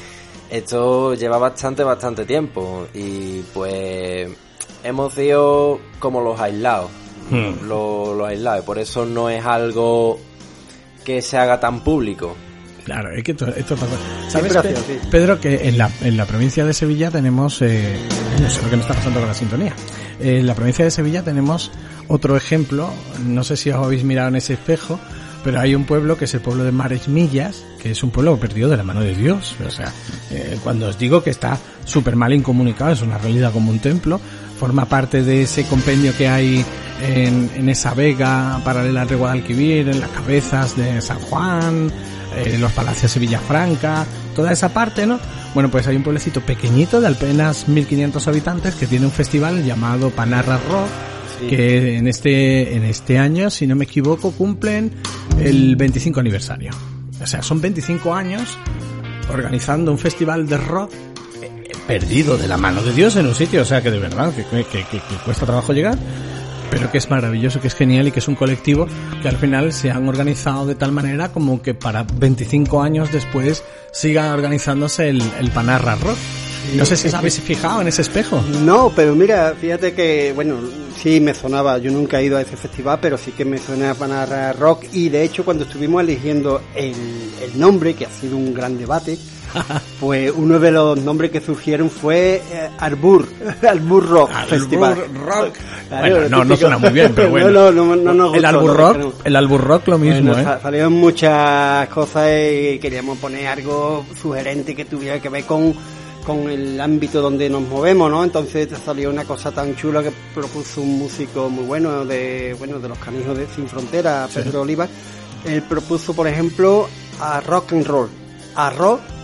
esto lleva bastante, bastante tiempo y pues hemos sido como los aislados, hmm. los, los aislados, y por eso no es algo que se haga tan público. Claro, es que esto, esto ¿sabes, Pedro, sí. Pedro, que en la, en la provincia de Sevilla tenemos, eh, no sé lo que me está pasando con la sintonía, eh, en la provincia de Sevilla tenemos otro ejemplo, no sé si os habéis mirado en ese espejo, pero hay un pueblo que es el pueblo de Maresmillas, que es un pueblo perdido de la mano de Dios. O sea, eh, cuando os digo que está súper mal incomunicado, es una realidad como un templo, forma parte de ese compendio que hay en, en esa vega paralela al río Guadalquivir, en las cabezas de San Juan, en los palacios de Villafranca, toda esa parte, ¿no? Bueno, pues hay un pueblecito pequeñito de apenas mil quinientos habitantes que tiene un festival llamado Panarra Rock, sí. que en este en este año, si no me equivoco, cumplen el veinticinco aniversario. O sea, son veinticinco años organizando un festival de rock eh, perdido de la mano de Dios en un sitio, o sea, que de verdad, que, que, que, que cuesta trabajo llegar, pero que es maravilloso, que es genial y que es un colectivo que al final se han organizado de tal manera como que para veinticinco años después siga organizándose el, el Panarra Rock. No sé si os habéis fijado en ese espejo. No, pero mira, fíjate que, bueno, sí me sonaba, yo nunca he ido a ese festival, pero sí que me suena a Panarra Rock, y de hecho cuando estuvimos eligiendo el, el nombre, que ha sido un gran debate, pues uno de los nombres que surgieron fue eh, Arbur, Arbur Rock Arbur Festival. Rock. Claro, bueno, no, no suena muy bien, pero bueno. no, no, no, no nos gustó, el Arbur Rock, no. el Arbur Rock lo mismo, bueno, ¿eh? Salieron muchas cosas y queríamos poner algo sugerente que tuviera que ver con con el ámbito donde nos movemos, ¿no? Entonces salió una cosa tan chula que propuso un músico muy bueno de, bueno, de los Canijos de Sin Frontera, Pedro sí. Oliva. Él propuso, por ejemplo, a rock and roll, a rock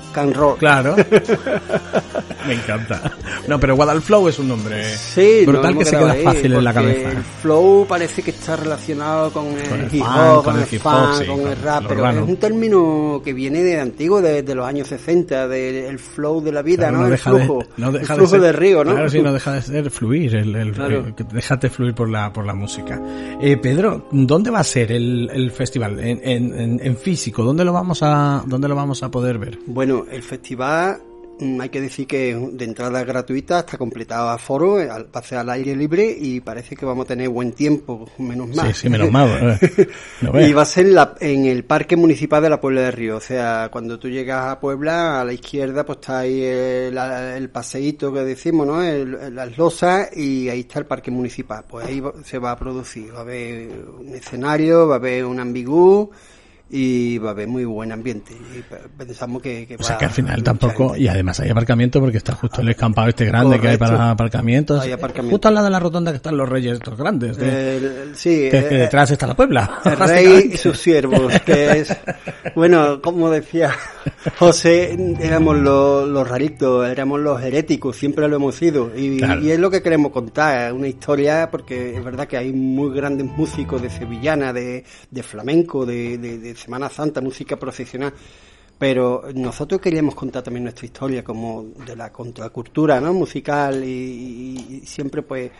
can roll. Claro. Me encanta. No, pero Guadalflow es un nombre sí, brutal que se queda ahí, fácil en la cabeza. El flow parece que está relacionado con el, con el hip funk, hop, con el, el hip funk, hop, sí, con con el rap, pero urbano. es un término que viene de antiguo, de, de los años sesenta, del flow de la vida, claro, ¿no? no el deja flujo, de, no deja el flujo de ser, del río, ¿no? Claro, sí, no deja de ser fluir, el, el, claro. el, déjate fluir por la por la música. Eh, Pedro, ¿dónde va a ser el, el festival? En, en, en físico, ¿dónde lo vamos a dónde lo vamos a poder ver? Bueno, el festival, hay que decir que de entrada gratuita, está completado a foro, va a ser al aire libre y parece que vamos a tener buen tiempo, menos mal. Sí, sí, menos mal. No y va a ser la, en el Parque Municipal de la Puebla del Río, o sea, cuando tú llegas a Puebla, a la izquierda pues está ahí el, el paseíto que decimos, ¿no? El, las losas y ahí está el Parque Municipal, pues ahí se va a producir, va a haber un escenario, va a haber un ambigú, y va a haber muy buen ambiente y pensamos que, que o sea que al final tampoco gente. Y además hay aparcamiento porque está justo el escampado este grande. Correcto. Que hay para aparcamientos hay aparcamiento. Justo al lado de la rotonda que están los reyes estos grandes de, el, sí que, que detrás está la Puebla el rey y sus siervos que es bueno, como decía José, éramos los, los raritos, éramos los heréticos, siempre lo hemos sido y, claro. y es lo que queremos contar, una historia, porque es verdad que hay muy grandes músicos de sevillana, de, de flamenco, de, de, de Semana Santa, música procesional, pero nosotros queríamos contar también nuestra historia como de la contracultura, ¿no? Musical y, y, y siempre pues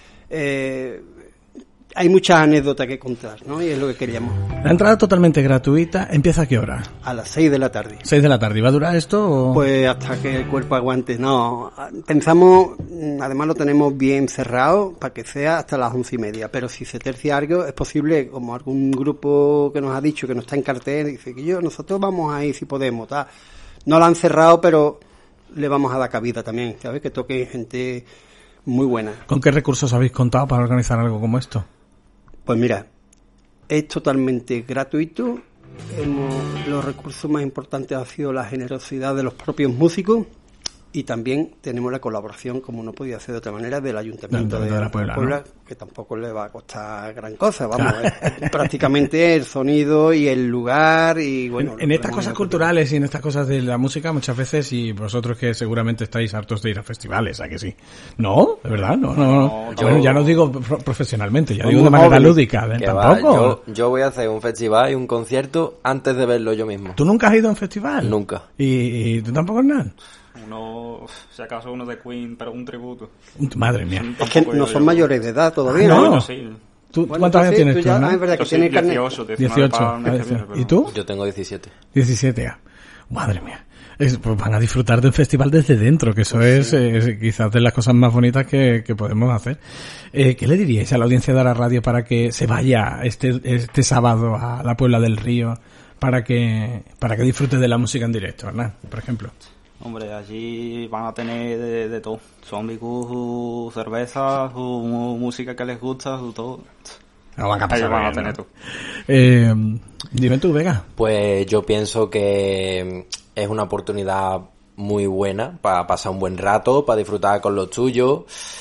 eh, hay muchas anécdotas que contar, ¿no? Y es lo que queríamos. La entrada totalmente gratuita, ¿empieza a qué hora? A las seis de la tarde. ¿seis de la tarde? ¿Y va a durar esto o...? Pues hasta que el cuerpo aguante. No, pensamos, además lo tenemos bien cerrado para que sea hasta las once y media, pero si se tercia algo, es posible, como algún grupo que nos ha dicho que no está en cartel, dice que yo, nosotros vamos a ir si podemos, tal. No lo han cerrado, pero le vamos a dar cabida también, ¿sabes? Que toque gente muy buena. ¿Con qué recursos habéis contado para organizar algo como esto? Pues mira, es totalmente gratuito. Hemos, los recursos más importantes ha sido la generosidad de los propios músicos y también tenemos la colaboración, como no podía ser de otra manera, del Ayuntamiento de, de, de la Puebla, Puebla ¿no? Que tampoco le va a costar gran cosa, vamos, claro. es, es prácticamente el sonido y el lugar y bueno... En, en estas cosas culturales y en estas cosas de la música muchas veces, y vosotros que seguramente estáis hartos de ir a festivales, ¿a que sí? ¿No? ¿De verdad? No, no, no. no yo, bueno, ya no digo pro- profesionalmente, ya digo de manera jóvenes. lúdica, ¿eh? Tampoco. Va, yo, yo voy a hacer un festival y un concierto antes de verlo yo mismo. ¿Tú nunca has ido a un festival? Nunca. ¿Y, y tú tampoco, Hernán? Uno, si acaso uno de Queen, pero un tributo. Madre mía. Es que no son mayores de edad todavía, ah, ¿no? no. Sí. ¿Tú, bueno, ¿cuántos años tienes tú? Ya, ¿no? ah, es verdad que tienes dieciocho, dieciocho. dieciocho. ¿Y tú? Yo tengo diecisiete. diecisiete, ah. Madre mía. Es, pues van a disfrutar del festival desde dentro, que eso pues sí. es, es quizás de las cosas más bonitas que, que podemos hacer. Eh, ¿Qué le diríais a la audiencia de la radio para que se vaya este, este sábado a la Puebla del Río para que, para que disfrute de la música en directo, ¿verdad? Por ejemplo. Hombre, allí van a tener de, de todo. Zombies, su cerveza, su música que les gusta, su todo. No, van a pasar van bien, a tener ¿no? todo. Eh, dime tú, Vega. Pues yo pienso que es una oportunidad muy buena para pasar un buen rato, para disfrutar con los tuyos.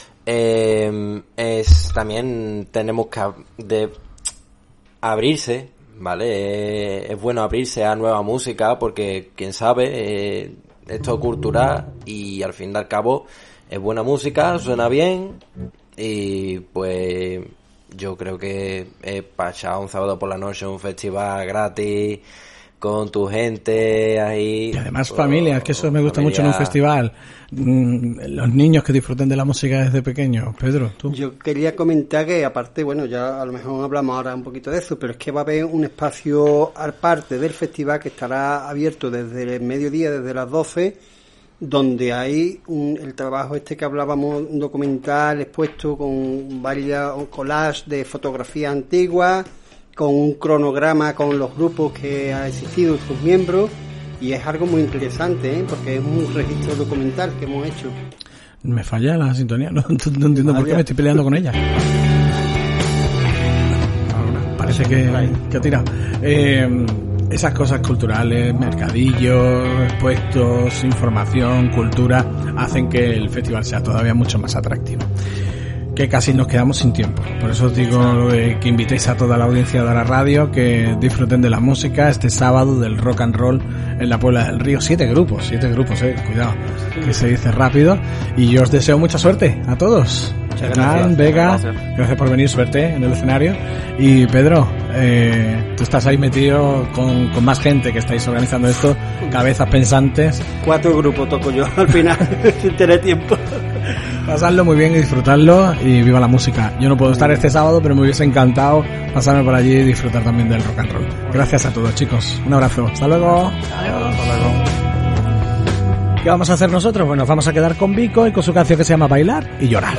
Eh, es también tenemos que de abrirse, ¿vale? Eh, es bueno abrirse a nueva música porque, quién sabe... Eh, esto es cultural y al fin y al cabo es buena música, suena bien y pues yo creo que es para echar un sábado por la noche un festival gratis con tu gente ahí. Y además pues, familias, que eso me gusta familia... mucho en un festival. Los niños que disfruten de la música desde pequeños. Pedro, tú. Yo quería comentar que aparte, bueno, ya a lo mejor hablamos ahora un poquito de eso, pero es que va a haber un espacio aparte del festival que estará abierto desde el mediodía, desde las doce, donde hay un, el trabajo este que hablábamos, un documental expuesto con varias collages de fotografías antiguas, con un cronograma con los grupos que ha existido, sus miembros, y es algo muy interesante, ¿eh? Porque es un registro documental que hemos hecho. Me falla la sintonía, no, no entiendo por qué me estoy peleando con ella. Ahora, parece que, que ha tirado. Eh, esas cosas culturales, mercadillos, expuestos, información, cultura, hacen que el festival sea todavía mucho más atractivo. que casi nos quedamos sin tiempo. Por eso os digo eh, que invitéis a toda la audiencia de la radio que disfruten de la música este sábado del rock and roll en la Puebla del Río. Siete grupos, siete grupos, eh, cuidado, que se dice rápido. Y yo os deseo mucha suerte a todos. Hernán, Vega, gracias. gracias por venir, suerte en el escenario. Y Pedro, eh, tú estás ahí metido con, con más gente que estáis organizando esto, cabezas pensantes. Cuatro grupos toco yo al final, sin tener tiempo. Pasadlo muy bien y disfrutarlo, y viva la música. Yo no puedo estar este sábado, pero me hubiese encantado pasarme por allí y disfrutar también del rock and roll. Gracias a todos, chicos. Un abrazo. Hasta luego. Adiós. Hasta luego. ¿Qué vamos a hacer nosotros? Bueno, nos vamos a quedar con Vico y con su canción que se llama Bailar y Llorar.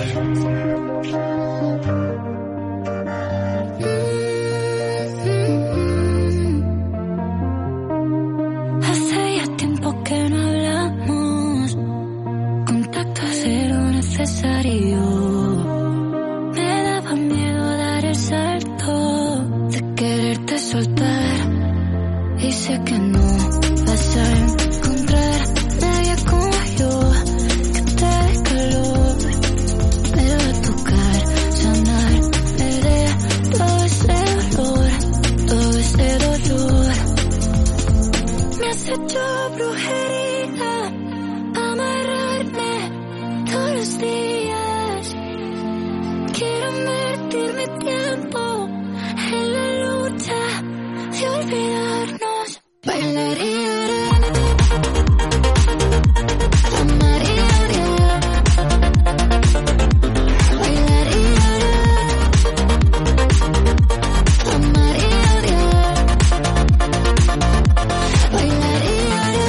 Me daba miedo dar el salto de quererte soltar, y sé que no vas a encontrar nadie como yo que te dé calor, me va a tocar sanar, me dé todo ese dolor, todo ese dolor. Me has hecho brujería, amarrarme todos los días. Quiero invertir mi tiempo en la lucha de olvidarnos. Bailar y llorar, amar y odiar. Bailar y llorar, amar y odiar. Bailar y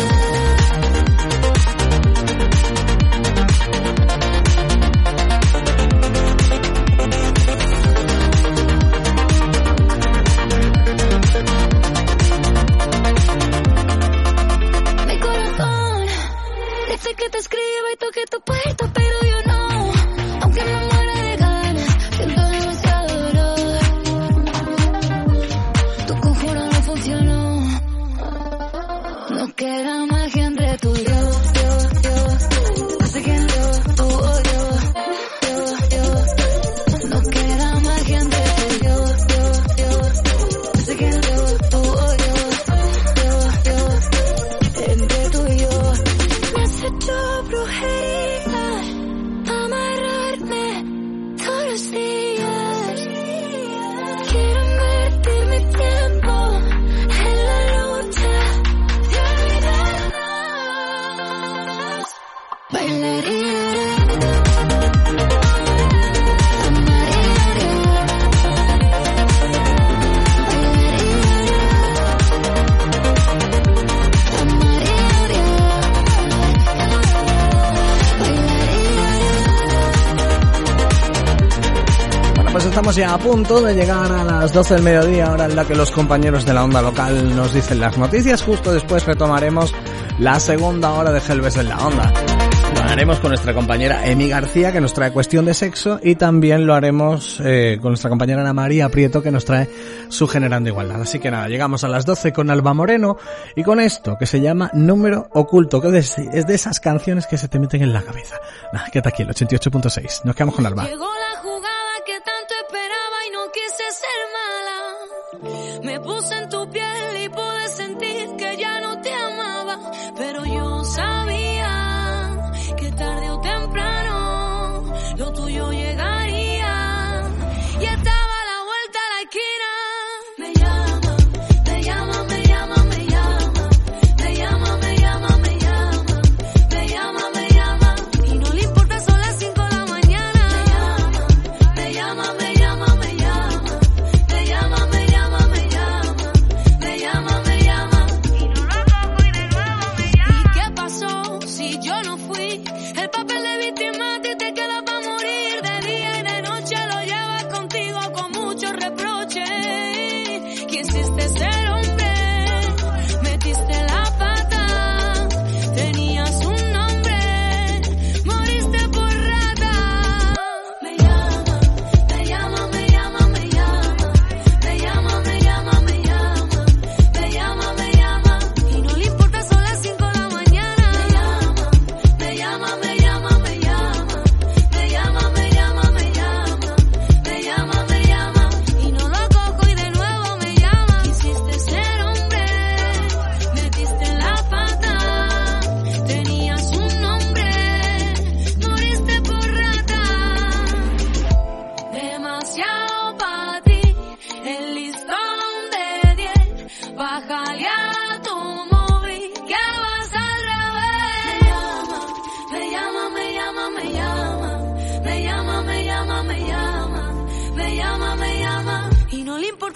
que te escribo y toque tu puerta, pero yo no. Aunque me muera de ganas, siento demasiado dolor. Tu conjuro no funcionó. No queda magia entre tú y yo, yo, yo. No sé quién yo, tú o yo, yo, yo. No queda magia entre tú y yo, yo, yo. No sé quién yo, tú o yo, yo, yo. Entre tú y yo. Hecho brujería, amarrarme todos los días. Quiero invertir mi tiempo en la lucha de olvidarnos. Bailar y llorar, amar y odiar. Bailar y llorar, amar y odiar. Pues estamos ya a punto de llegar a las doce del mediodía, hora en la que los compañeros de la onda local nos dicen las noticias. Justo después retomaremos la segunda hora de Gelbes en la onda. Lo haremos con nuestra compañera Emi García, que nos trae Cuestión de Sexo, y también lo haremos eh, con nuestra compañera Ana María Prieto, que nos trae Su Generando Igualdad. Así que nada, llegamos a las doce con Alba Moreno y con esto que se llama Número Oculto, que es de esas canciones que se te meten en la cabeza. Nada, quédate aquí, el ochenta y ocho punto seis. Nos quedamos con Alba. Llegó la jugada que tanto esperaba y no quise ser mala. Me puse en tu piel y pude sentir que ya no te amaba, pero yo sabía que tarde o temprano lo tuyo llegaría, y estaba a la vuelta a la esquina. Me llama, me llama, me llama, me llama, me llama, me llama, me llama, me llama, me llama, y no le importa, son las cinco de la mañana. Me llama, me llama, me llama, me llama, me llama, me llama, me llama, me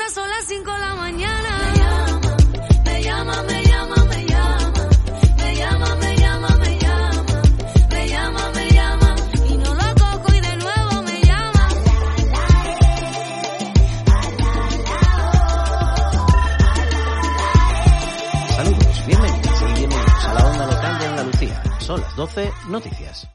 ya son las cinco de la mañana. Me llama, me llama, me llama, me llama, me llama, me llama, me llama, me llama, y no lo cojo y de nuevo me llama. Saludos, bienvenidos y bienvenidos a la onda local de Andalucía. Son las doce, noticias.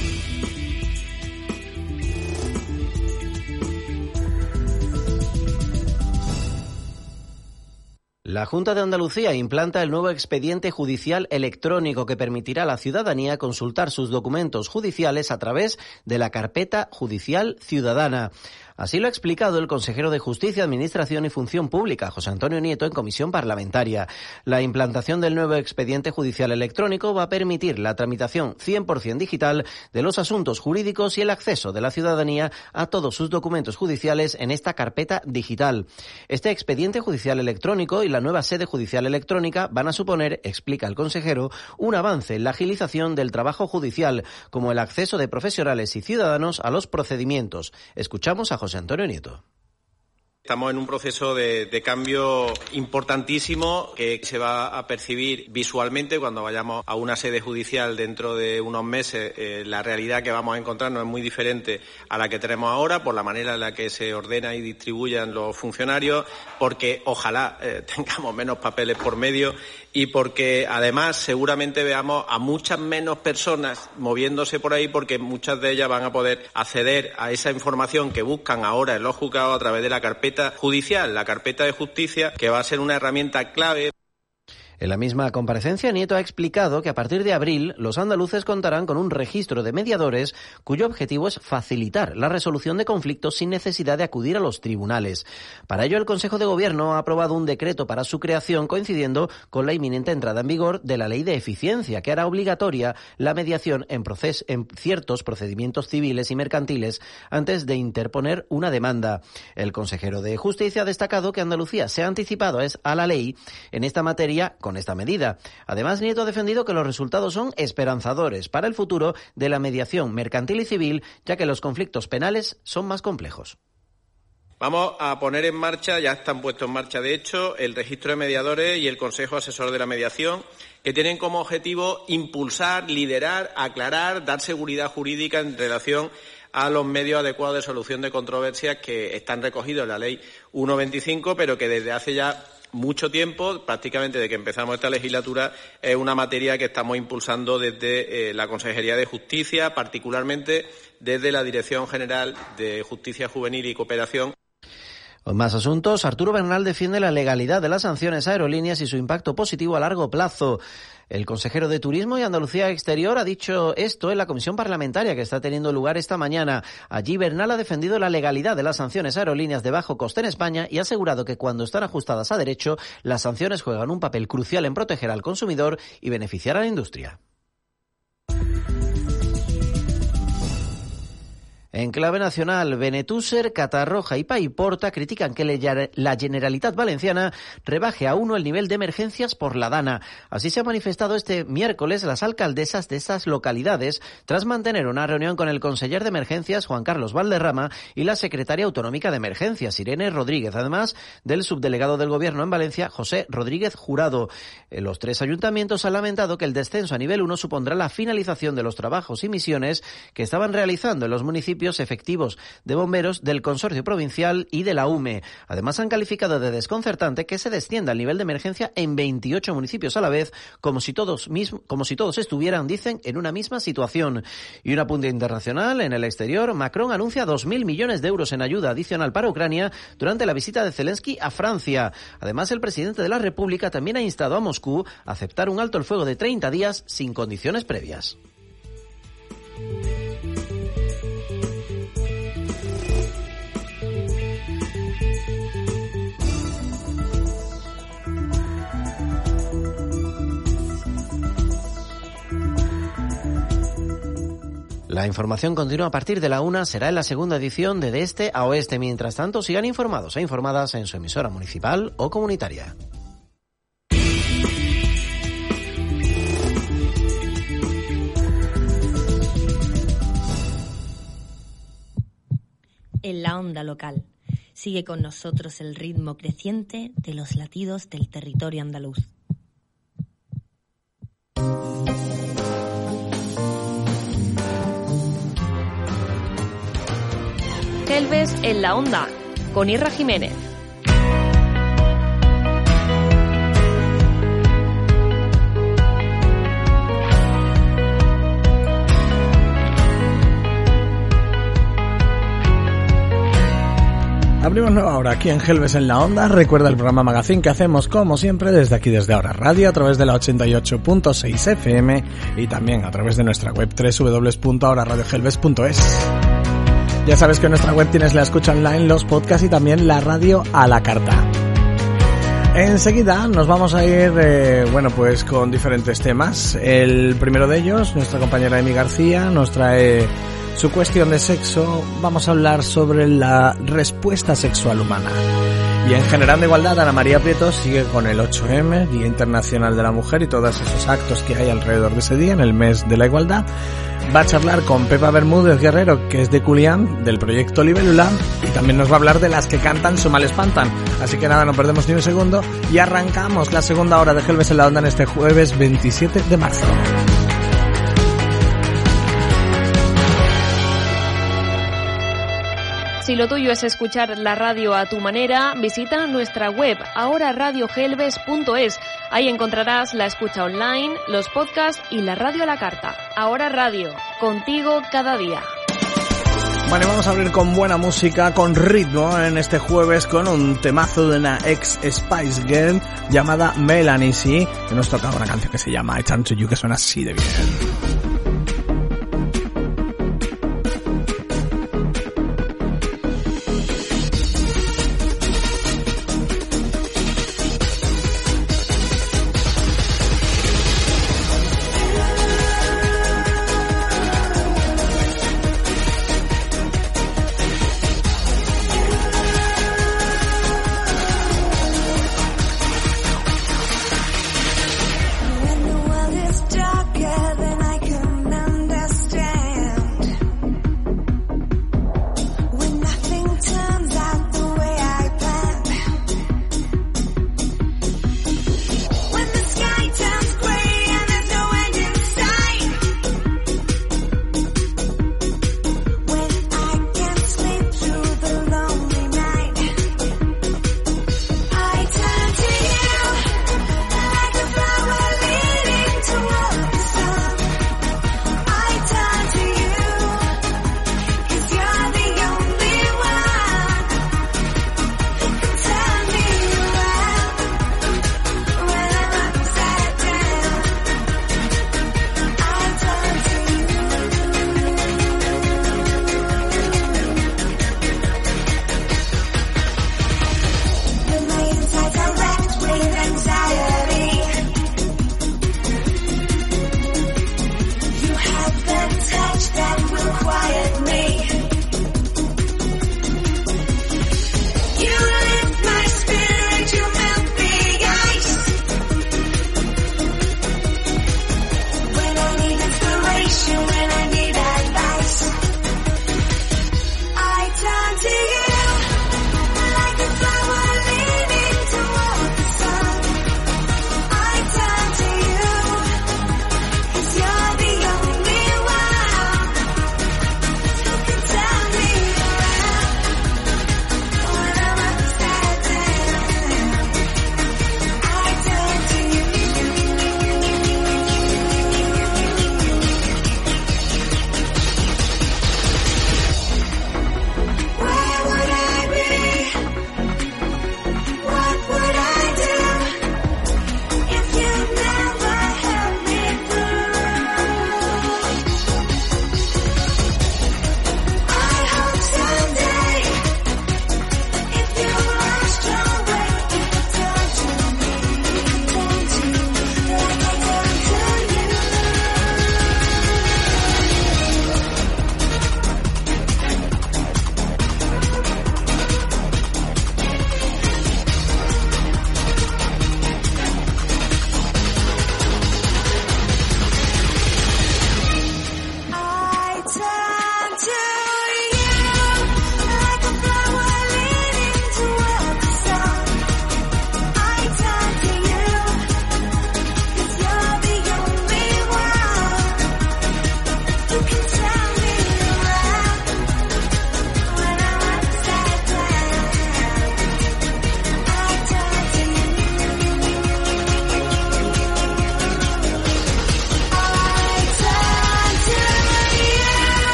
La Junta de Andalucía implanta el nuevo expediente judicial electrónico que permitirá a la ciudadanía consultar sus documentos judiciales a través de la carpeta judicial ciudadana. Así lo ha explicado el consejero de Justicia, Administración y Función Pública, José Antonio Nieto, en comisión parlamentaria. La implantación del nuevo expediente judicial electrónico va a permitir la tramitación cien por ciento digital de los asuntos jurídicos y el acceso de la ciudadanía a todos sus documentos judiciales en esta carpeta digital. Este expediente judicial electrónico y la nueva sede judicial electrónica van a suponer, explica el consejero, un avance en la agilización del trabajo judicial, como el acceso de profesionales y ciudadanos a los procedimientos. Escuchamos a José José Antonio Nieto. Estamos en un proceso de, de cambio importantísimo que se va a percibir visualmente cuando vayamos a una sede judicial dentro de unos meses. Eh, la realidad que vamos a encontrarnos es muy diferente a la que tenemos ahora por la manera en la que se ordenan y distribuyan los funcionarios, porque ojalá eh, tengamos menos papeles por medio y porque además seguramente veamos a muchas menos personas moviéndose por ahí, porque muchas de ellas van a poder acceder a esa información que buscan ahora en los juzgados a través de la carpeta judicial, la carpeta de justicia, que va a ser una herramienta clave. En la misma comparecencia, Nieto ha explicado que a partir de abril los andaluces contarán con un registro de mediadores cuyo objetivo es facilitar la resolución de conflictos sin necesidad de acudir a los tribunales. Para ello, el Consejo de Gobierno ha aprobado un decreto para su creación coincidiendo con la inminente entrada en vigor de la Ley de Eficiencia, que hará obligatoria la mediación en, proces- en ciertos procedimientos civiles y mercantiles antes de interponer una demanda. El consejero de Justicia ha destacado que Andalucía se ha anticipado a la ley en esta materia con esta medida. Además, Nieto ha defendido que los resultados son esperanzadores para el futuro de la mediación mercantil y civil, ya que los conflictos penales son más complejos. Vamos a poner en marcha, ya están puestos en marcha de hecho, el registro de mediadores y el Consejo Asesor de la Mediación, que tienen como objetivo impulsar, liderar, aclarar, dar seguridad jurídica en relación a los medios adecuados de solución de controversias que están recogidos en la Ley uno veinticinco, pero que desde hace ya mucho tiempo, prácticamente desde que empezamos esta legislatura, es una materia que estamos impulsando desde eh, la Consejería de Justicia, particularmente desde la Dirección General de Justicia Juvenil y Cooperación. En más asuntos, Arturo Bernal defiende la legalidad de las sanciones a aerolíneas y su impacto positivo a largo plazo. El consejero de Turismo y Andalucía Exterior ha dicho esto en la comisión parlamentaria que está teniendo lugar esta mañana. Allí Bernal ha defendido la legalidad de las sanciones a aerolíneas de bajo coste en España y ha asegurado que cuando están ajustadas a derecho, las sanciones juegan un papel crucial en proteger al consumidor y beneficiar a la industria. En clave nacional, Benetússer, Catarroja y Paiporta critican que la Generalitat Valenciana rebaje a uno el nivel de emergencias por la Dana. Así se ha manifestado este miércoles las alcaldesas de estas localidades tras mantener una reunión con el conseller de Emergencias, Juan Carlos Valderrama, y la secretaria autonómica de Emergencias, Irene Rodríguez, además del subdelegado del Gobierno en Valencia, José Rodríguez Jurado. Los tres ayuntamientos han lamentado que el descenso a nivel uno supondrá la finalización de los trabajos y misiones que estaban realizando en los municipios efectivos de bomberos del Consorcio Provincial y de la U M E. Además, han calificado de desconcertante que se descienda el nivel de emergencia en veintiocho municipios a la vez, como si todos mismo, como si todos estuvieran, dicen, en una misma situación. Y un apunte internacional, en el exterior, Macron anuncia dos mil millones de euros en ayuda adicional para Ucrania durante la visita de Zelensky a Francia. Además, el presidente de la República también ha instado a Moscú a aceptar un alto el fuego de treinta días sin condiciones previas. La información continúa a partir de la una, será en la segunda edición de De Este a Oeste. Mientras tanto, sigan informados e informadas en su emisora municipal o comunitaria. En la onda local. Sigue con nosotros el ritmo creciente de los latidos del territorio andaluz. Gelbes en la onda, con Irra Jiménez. Abrimos nueva hora aquí en Gelbes en la onda. Recuerda el programa Magazine que hacemos como siempre desde aquí, desde Ahora Radio, a través de la ochenta y ocho punto seis F M y también a través de nuestra web doble u doble u doble u punto ahora radio gelbes punto es. Ya sabes que en nuestra web tienes la escucha online, los podcasts y también la radio a la carta. Enseguida nos vamos a ir, eh, bueno, pues con diferentes temas. El primero de ellos, nuestra compañera Emi García nos trae su cuestión de sexo. Vamos a hablar sobre la respuesta sexual humana. Y en Generando Igualdad, Ana María Prieto sigue con el ocho eme, Día Internacional de la Mujer, y todos esos actos que hay alrededor de ese día, en el mes de la igualdad. Va a charlar con Pepa Bermúdez Guerrero, que es de Culián, del proyecto Libélula, y también nos va a hablar de las que cantan su mal espantan. Así que nada, no perdemos ni un segundo y arrancamos la segunda hora de Gelbes en la onda en este jueves veintisiete de marzo. Si lo tuyo es escuchar la radio a tu manera, visita nuestra web ahora radio gelbes punto es. Ahí encontrarás la escucha online, los podcasts y la radio a la carta. Ahora Radio, contigo cada día. Vale, vamos a abrir con buena música, con ritmo en este jueves, con un temazo de una ex Spice Girl llamada Melanie C, que nos toca una canción que se llama I Turn to You, que suena así de bien. When the world is darker than I can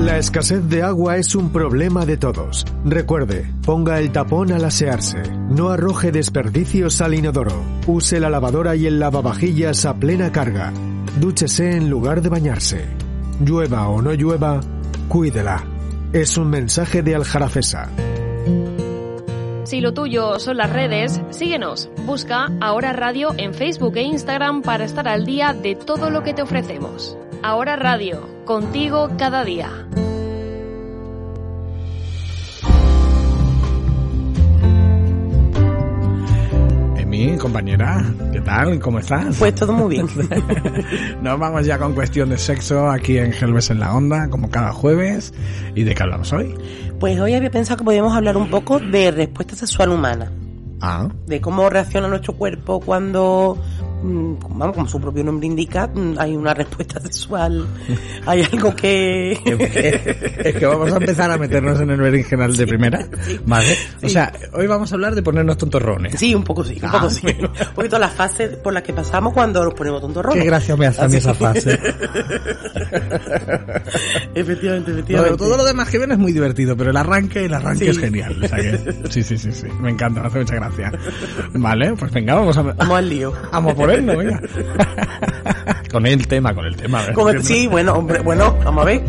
La escasez de agua es un problema de todos. Recuerde, ponga el tapón al asearse. No arroje desperdicios al inodoro. Use la lavadora y el lavavajillas a plena carga. Dúchese en lugar de bañarse. Llueva o no llueva, cuídela. Es un mensaje de Aljarafesa. Si lo tuyo son las redes, síguenos. Busca Ahora Radio en Facebook e Instagram para estar al día de todo lo que te ofrecemos. Ahora Radio, contigo cada día. Emi, compañera, ¿qué tal? ¿Cómo estás? Pues todo muy bien. Nos vamos ya con cuestión de sexo aquí en Gelbes en la Onda, como cada jueves. ¿Y de qué hablamos hoy? Pues hoy había pensado que podíamos hablar un poco de respuesta sexual humana. Ah. De cómo reacciona nuestro cuerpo cuando, vamos, como su propio nombre indica, hay una respuesta sexual. Hay algo que... Es que vamos a empezar a meternos en el berenjenal de primera. Vale. O sea, hoy vamos a hablar de ponernos tontorrones. Sí, un poco sí, un poco ah, sí. Bueno. Un poquito las fases por las que pasamos cuando nos ponemos tontorrones. Qué gracia me hace a mí esa fase. Efectivamente, efectivamente. Todo, todo lo demás que viene es muy divertido, pero el arranque, el arranque sí. es genial. O sea que, sí, sí, sí, sí. Me encanta, me hace mucha gracia. Vale, pues venga, vamos a... Vamos al lío. Vamos a ponerlo, venga. Con el tema, con el tema. ¿eh? Con el, sí, bueno, hombre, bueno, vamos a ver.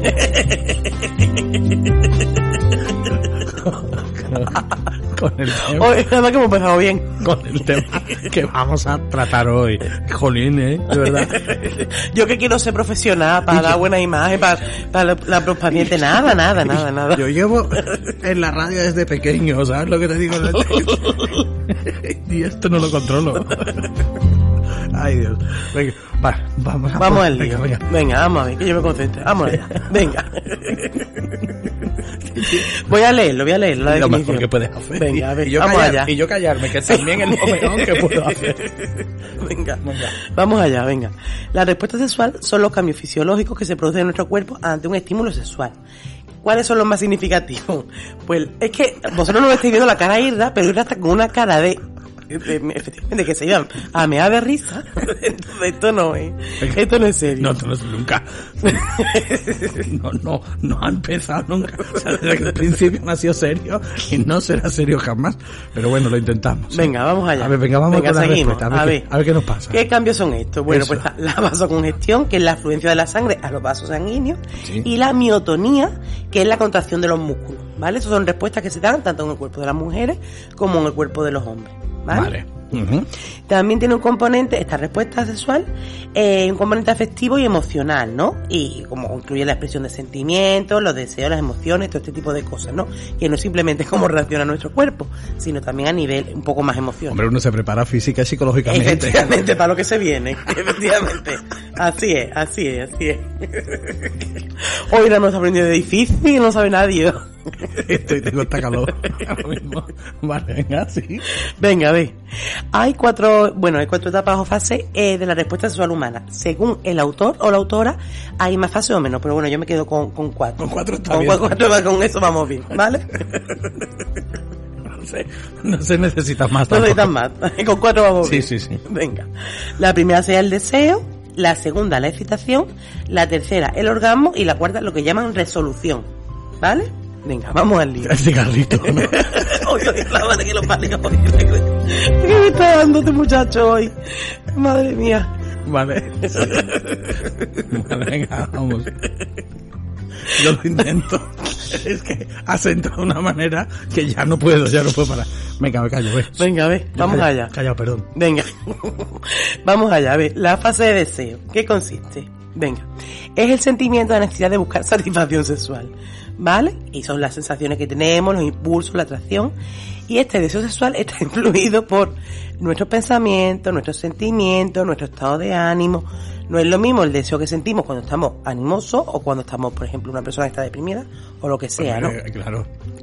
Con el tema. Hoy, además que hemos empezado bien. Con el tema que vamos a tratar hoy. Jolín, ¿eh? De verdad. Yo que quiero ser profesional para dar buena imagen, para, para la prospaciente, nada, nada, nada, nada. Yo llevo en la radio desde pequeño, ¿sabes lo que te digo? Y esto no lo controlo. Ay, Dios. Venga, va, vamos a Vamos al lío. Venga, venga, vamos a ver, que yo me concentre. Vamos allá. Venga. Voy a leerlo, voy a leerlo. La lo mejor que puedes hacer. Venga, a ver, y yo vamos callar, allá. Y yo callarme, que también es lo mejor que puedo hacer. Venga, venga, vamos allá, venga. La respuesta sexual son los cambios fisiológicos que se producen en nuestro cuerpo ante un estímulo sexual. ¿Cuáles son los más significativos? Pues es que vosotros no me estáis viendo la cara a Irra, pero Irra está con una cara de... efectivamente que se iban a mear de risa. Entonces esto no es esto no es serio. No, no es nunca. No, no, no ha empezado nunca. O sea, desde el principio no ha sido serio y no será serio jamás. Pero bueno, lo intentamos. Venga, vamos allá. A ver, venga, vamos venga, con la seguimos. respuesta. A ver, a, qué, ver. a ver qué nos pasa. ¿Qué cambios son estos? Bueno, Eso. pues está la vasocongestión, que es la afluencia de la sangre a los vasos sanguíneos, sí. y la miotonía, que es la contracción de los músculos. ¿Vale? Esas son respuestas que se dan tanto en el cuerpo de las mujeres como en el cuerpo de los hombres. ¿Vale? Vale. Uh-huh. También tiene un componente, esta respuesta sexual, eh, un componente afectivo y emocional, ¿no? Y como incluye la expresión de sentimientos, los deseos, las emociones, todo este tipo de cosas, ¿no? Que no simplemente es cómo reacciona nuestro cuerpo, sino también a nivel un poco más emocional. Hombre, uno se prepara física y psicológicamente. Efectivamente, para lo que se viene. Efectivamente. Así es, así es, así es. Hoy no nos aprendido de difícil, no sabe nadie. Estoy, tengo esta calor ahora mismo. Vale, venga, sí. Venga, a ver. Hay cuatro, bueno, hay cuatro etapas o fases eh, de la respuesta sexual humana. Según el autor o la autora, hay más fases o menos, pero bueno, yo me quedo con, con cuatro. Con cuatro está con bien. Cuatro, cuatro, con eso vamos bien, ¿vale? No sé, no se necesita más. No necesitas más. Con cuatro vamos bien. Sí, sí, sí. Venga. La primera sería el deseo, la segunda la excitación, la tercera el orgasmo y la cuarta lo que llaman resolución, ¿vale? Venga, vamos al lío. El cigarrito, ¿no? Oye, la madre que lo parió. ¿Qué me está dando este muchacho hoy? Madre mía. Vale. Vale, venga, vamos. Yo lo intento. Es que has entrado de una manera que ya no puedo, ya no puedo parar. Venga, me callo, ve. Venga, ve, vamos calla, allá. Callado, perdón. Venga. Vamos allá, ve. La fase de deseo. ¿Qué consiste? Venga. Es el sentimiento de la necesidad de buscar satisfacción sexual. ¿Vale? Y son las sensaciones que tenemos, los impulsos, la atracción. Y este deseo sexual está influido por nuestros pensamientos, nuestros sentimientos, nuestro estado de ánimo. No es lo mismo el deseo que sentimos cuando estamos animosos o cuando estamos, por ejemplo, una persona que está deprimida o lo que sea, ¿no? Eh, claro.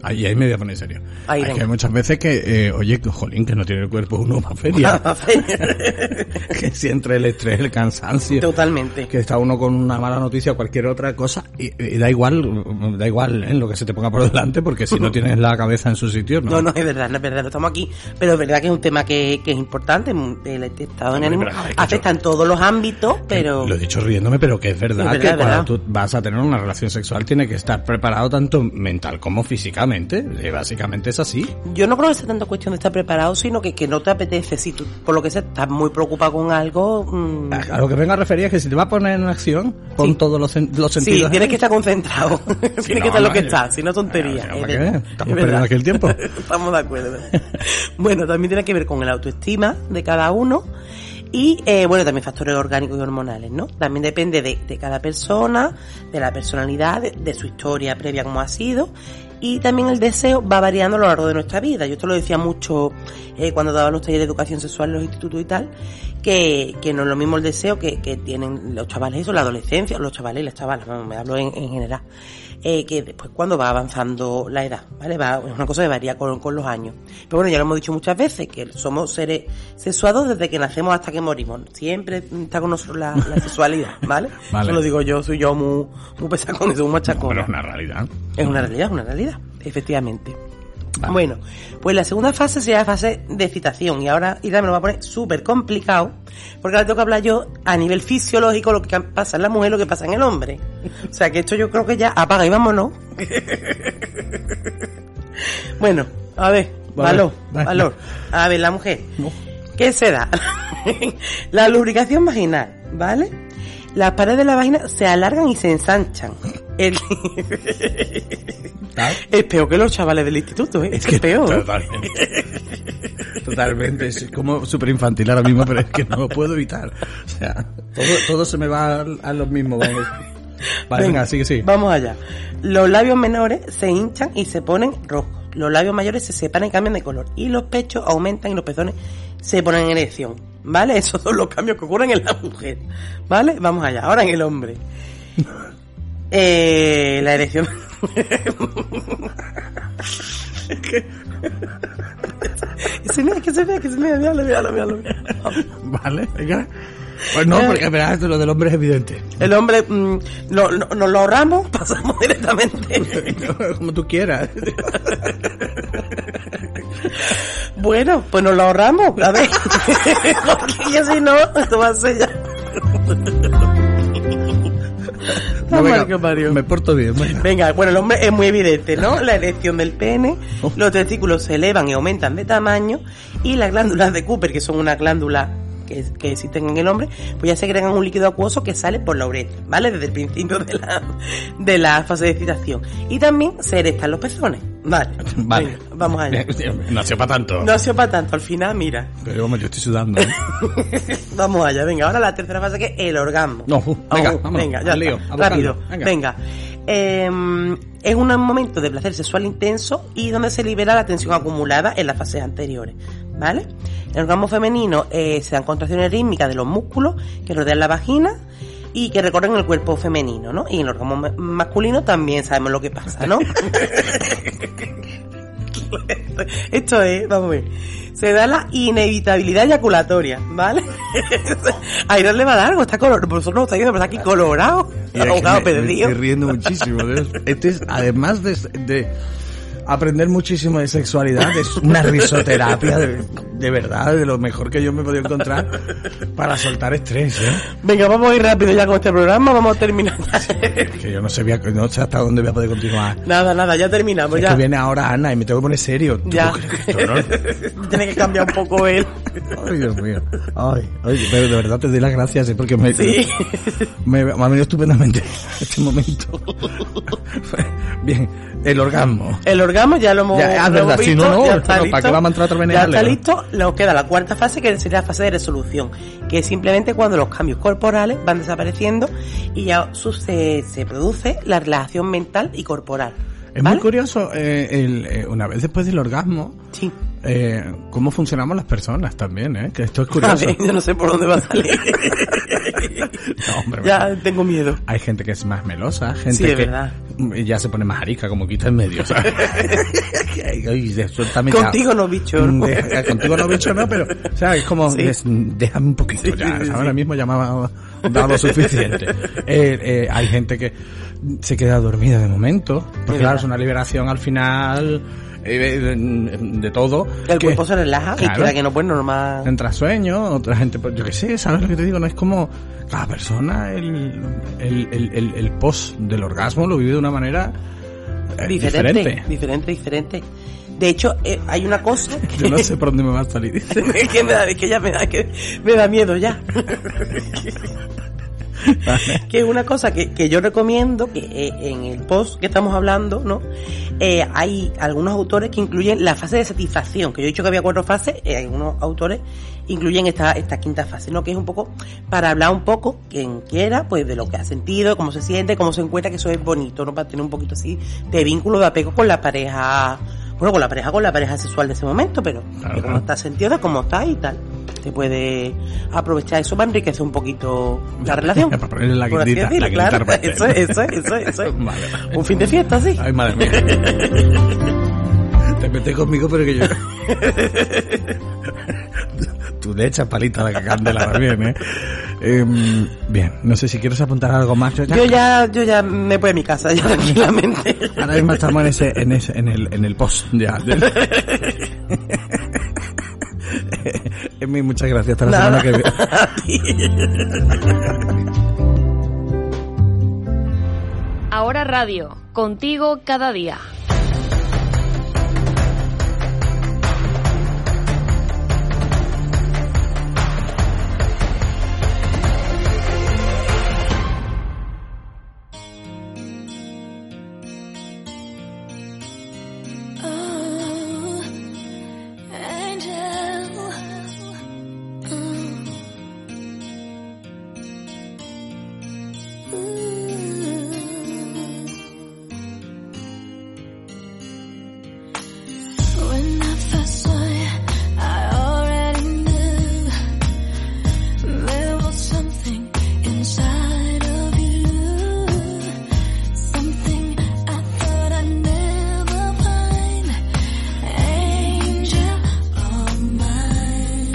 Ahí, ahí me voy a poner serio. Ahí hay, que hay muchas veces que, eh, oye, jolín, que no tiene el cuerpo uno para feria. Que si entre el estrés, el cansancio. Totalmente. Que está uno con una mala noticia o cualquier otra cosa y, y da igual, da igual en ¿eh? lo que se te ponga por delante, porque si no tienes la cabeza en su sitio, no. No, no, es verdad, no es verdad, no estamos aquí. Pero es verdad que es un tema que, que es importante. El estado de ánimo afecta en todos los ámbitos, pero... Lo he dicho riéndome, pero que es verdad, es verdad que es verdad. Cuando tú vas a tener una relación sexual tienes que estar preparado tanto mental como físicamente. Eh, básicamente es así. Yo no creo que sea tanto cuestión de estar preparado, sino que, que no te apetece. Si tú, por lo que sea, estás muy preocupado con algo... Mmm... A, a lo que vengo a referir es que si te vas a poner en acción, pon sí. todos los, los sentidos... Sí, tienes que estar concentrado. tienes sí, no, que estar no, lo que no, está, si no tontería. No, es Estamos es perdiendo aquí el tiempo. Estamos de acuerdo. Bueno, también tiene que ver con el autoestima de cada uno. Y, eh, bueno, también factores orgánicos y hormonales, ¿no? También depende de, de cada persona, de la personalidad, de, de su historia previa como ha sido. Y también el deseo va variando a lo largo de nuestra vida. Yo esto lo decía mucho eh, cuando daba los talleres de educación sexual en los institutos y tal, que, que no es lo mismo el deseo que, que tienen los chavales, eso, la adolescencia, los chavales y las chavalas, no, me hablo en, en general. Eh, que después cuando va avanzando la edad, ¿vale? Va, es una cosa que varía con, con los años. Pero bueno, ya lo hemos dicho muchas veces, que somos seres sexuados desde que nacemos hasta que morimos. Siempre está con nosotros la, la sexualidad, ¿vale? Vale. Eso lo digo yo, soy yo muy, muy pesado con eso, muy machacón. Pero es una realidad. Es una realidad, es una realidad, efectivamente. Vale. Bueno, pues la segunda fase sería la fase de excitación. Y ahora Ida me lo va a poner súper complicado, porque ahora tengo que hablar yo a nivel fisiológico lo que pasa en la mujer, lo que pasa en el hombre. O sea que esto yo creo que ya apaga y vámonos. Bueno, a ver, vale, valor, vale. valor. A ver, la mujer, ¿qué se da? La lubricación vaginal, ¿vale? Las paredes de la vagina se alargan y se ensanchan. El... ¿Ah? Es peor que los chavales del instituto, ¿eh? Es que es peor. Totalmente. Totalmente. Es como súper infantil ahora mismo, pero es que no lo puedo evitar. O sea, todo, todo se me va a, a los mismos. Vamos. Vale, venga, venga, sigue, sigue. Vamos allá. Los labios menores se hinchan y se ponen rojos. Los labios mayores se separan y cambian de color. Y los pechos aumentan y los pezones se ponen en erección. ¿Vale? Esos son los cambios que ocurren en la mujer. ¿Vale? Vamos allá. Ahora en el hombre. Eh, la erección... se me, que se vea, que se me vea, míralo, míralo, míralo. Vale, venga. Pues no, porque verás, esto lo del hombre es evidente. El hombre, mmm, lo, lo, nos lo ahorramos, pasamos directamente. Como tú quieras. Bueno, pues nos lo ahorramos, a ver. Porque ya si no, esto va a ser ya. No, venga, me porto bien. Venga. venga, bueno, el hombre es muy evidente, ¿no? La erección del pene, oh. Los testículos se elevan y aumentan de tamaño y las glándulas de Cooper, que son una glándula que, que existen en el hombre, pues ya segregan un líquido acuoso que sale por la uretra, ¿vale? Desde el principio de la, de la fase de excitación. Y también se erectan los pezones, ¿vale? Vale. Venga, vamos allá. No ha sido para tanto. No ha sido para tanto, al final, mira. Pero hombre, yo estoy sudando, ¿eh? Vamos allá, venga, ahora la tercera fase que es el orgasmo. No, uh, venga, oh, vámonos, venga, ya lío, está, rápido, venga. venga. Eh, es un momento de placer sexual intenso y donde se libera la tensión acumulada en las fases anteriores, ¿vale? En el orgasmo femenino eh, se dan contracciones rítmicas de los músculos que rodean la vagina y que recorren el cuerpo femenino, ¿no? Y en el orgasmo masculino también sabemos lo que pasa, ¿no? Esto es, vamos a ver, se da la inevitabilidad eyaculatoria, ¿vale? A Irán le va a dar algo, está colorado, vosotros no estáis viendo, pero está aquí colorado, abogado perdido. Me estoy riendo muchísimo de eso. Este es, además de, de aprender muchísimo de sexualidad, es una risoterapia de, de verdad, de lo mejor que yo me he podido encontrar para soltar estrés, ¿eh? Venga, vamos a ir rápido ya con este programa, vamos a terminar. Que yo no sé, no sé hasta dónde voy a poder continuar. Nada, nada, ya terminamos, es ya. Que viene ahora Ana y me tengo que poner serio. Ya. ¿No? Tiene que cambiar un poco él. Ay, Dios mío. Ay, ay, pero de verdad te doy las gracias, ¿eh? Porque me, sí. me, me ha venido estupendamente este momento. Bien, el orgasmo. El orgasmo ya lo hemos, ya, es lo verdad, hemos visto, si no, no, ya está no, listo. ¿para qué vamos a entrar a Ya está listo, nos queda la cuarta fase, que sería la fase de resolución, que es simplemente cuando los cambios corporales van desapareciendo y ya se, se produce la relajación mental y corporal. Es ¿vale? muy curioso, eh, el, eh, una vez después del orgasmo, sí. eh, cómo funcionamos las personas también, ¿eh? Que esto es curioso. A ver, yo no sé por dónde va a salir. No, hombre, ya bueno. tengo miedo. Hay gente que es más melosa, gente sí, es que, verdad. y ya se pone más arica, como quita en medio, ¿sabes? Ay, suéltame ya. Contigo no, bicho, ¿no? Deja, contigo no, bicho, no, pero, o sea, es como, sí. des, déjame un poquito sí, ya, sí, sí, ahora sí. mismo ya me ha dado lo suficiente. Eh, eh, hay gente que se queda dormida de momento, porque claro, es una liberación al final eh, de, de todo. El que, cuerpo se relaja claro, y queda que no puede normal. Entra sueño, otra gente, pues yo qué sé, ¿sabes lo que te digo? No es como cada persona, el, el, el, el, el post del orgasmo lo vive de una manera eh, diferente, diferente. Diferente, diferente. De hecho, eh, hay una cosa que... Yo no sé por dónde me va a salir. es que me da, es que ya me da, que me da miedo ya. Vale. Que es una cosa que, que yo recomiendo, que eh, en el post que estamos hablando, ¿no? Eh, hay algunos autores que incluyen la fase de satisfacción, que yo he dicho que había cuatro fases, eh, algunos autores incluyen esta, esta quinta fase, ¿no? Que es un poco para hablar un poco, quien quiera, pues de lo que ha sentido, cómo se siente, cómo se encuentra, que eso es bonito, ¿no? Para tener un poquito así de vínculo, de apego con la pareja, bueno, con la pareja, con la pareja sexual de ese momento, pero claro, de cómo está sentido, de cómo está y tal. Te puede aprovechar eso para enriquecer un poquito la relación. Para ponerle la guindita, la claro, eso es, eso es, eso es, eso es. Vale. Un fin de fiesta, sí. Ay, madre mía. Te metes conmigo, pero que yo... Tú le echas palita a la candela también, ¿eh? Eh, bien, no sé si quieres apuntar algo más. Yo ya, yo ya, yo ya me voy a mi casa, ya tranquilamente. Ahora mismo estamos en ese, en ese, en el, en el post, ya. Emi, muchas gracias. Hasta la Nada. semana que viene. Ahora Radio, contigo cada día.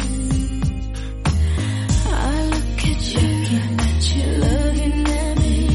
Looking at me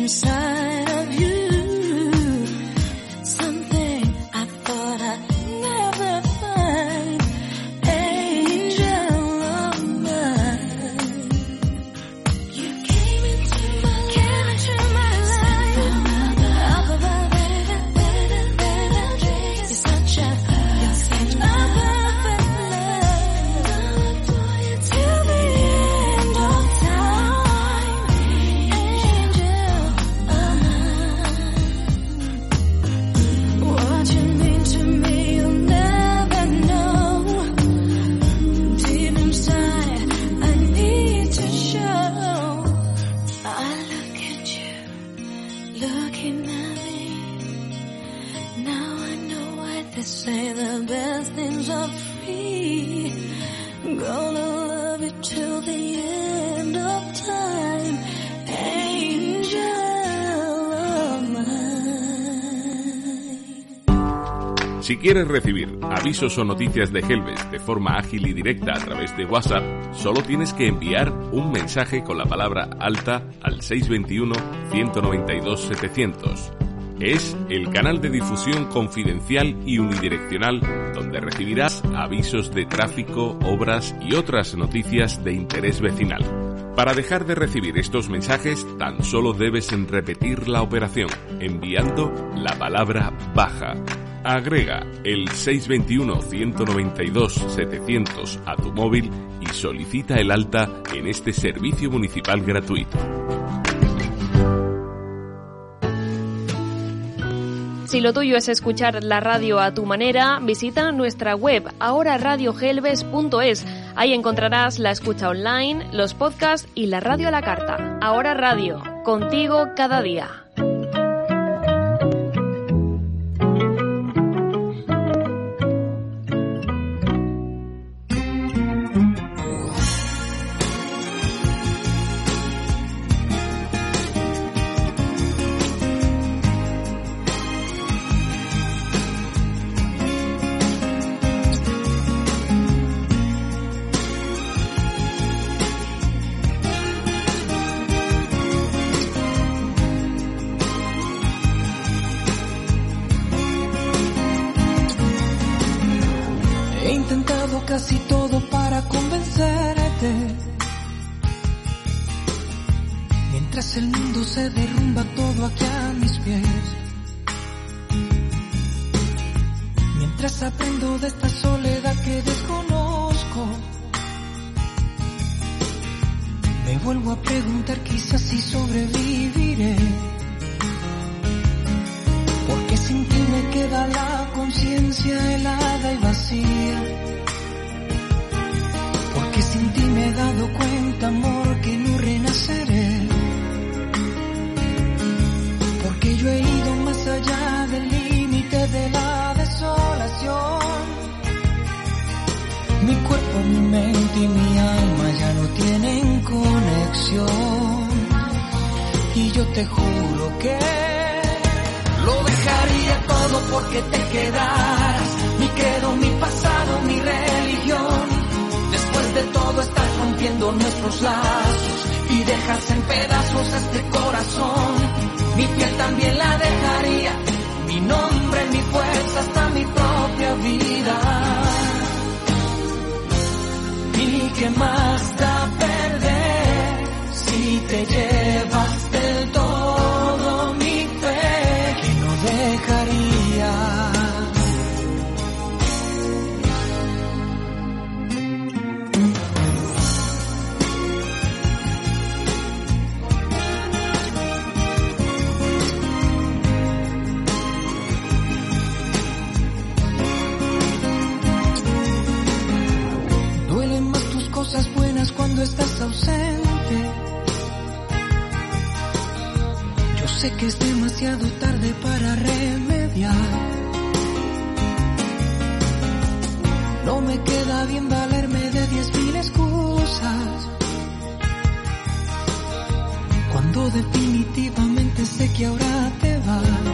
inside of you. Something I thought I'd never find. Angel of mine. You came into my life. Came into my life. Up above it, better, better dreams. You're such a, you're such a perfect love. Till the end of time. Angel of mine. What you mean to me, you'll never know. Deep inside, I need to show. I look at you, looking at me. Now I know why they say the best things are free. Gonna love you till the end of time. Angel of mine. Si quieres recibir avisos o noticias de Helves de forma ágil y directa a través de WhatsApp, solo tienes que enviar un mensaje con la palabra alta al seis dos uno, uno nueve dos, setecientos. Es el canal de difusión confidencial y unidireccional donde recibirás avisos de tráfico, obras y otras noticias de interés vecinal. Para dejar de recibir estos mensajes, tan solo debes repetir la operación, enviando la palabra baja. Agrega el seis dos uno, uno nueve dos, setecientos a tu móvil y solicita el alta en este servicio municipal gratuito. Si lo tuyo es escuchar la radio a tu manera, visita nuestra web ahora radio helves punto es. Ahí encontrarás la escucha online, los podcasts y la radio a la carta. Ahora Radio, contigo cada día. He intentado casi todo para convencerte. Mientras el mundo se derrumba todo aquí a mis pies. Mientras aprendo de esta soledad que desconozco. Me vuelvo a preguntar quizás si sobreviviré. Porque sin ti me queda la conciencia helada y vacía. Porque sin ti me he dado cuenta, amor, que no renaceré. Porque yo he ido más allá del límite de la desolación. Mi cuerpo, mi mente y mi alma ya no tienen conexión. Y yo te juro que lo dejaría todo porque te quedaras. Mi credo, mi pasado, mi religión. Después de todo estás rompiendo nuestros lazos y dejas en pedazos este corazón. Mi piel también la dejaría, mi nombre, mi fuerza, hasta mi propia vida. ¿Y qué más da perder si te llevas del todo mi fe? Que no dejaría. Cosas buenas cuando estás ausente. Yo sé que es demasiado tarde para remediar. No me queda bien valerme de diez mil excusas, cuando definitivamente sé que ahora te vas.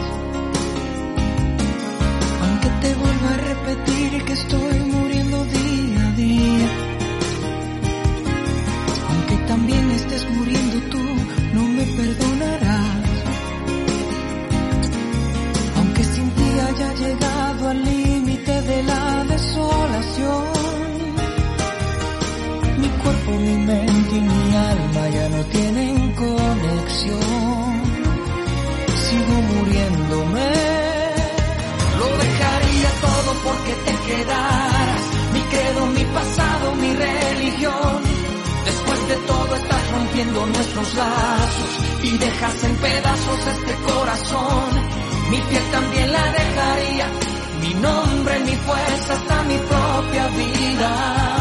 Aunque te vuelva a repetir que estoy muriendo día a día. También estés muriendo tú, no me perdonarás. nuestros lazos y dejas en pedazos este corazón. Mi piel también la dejaría, mi nombre, mi fuerza, hasta mi propia vida.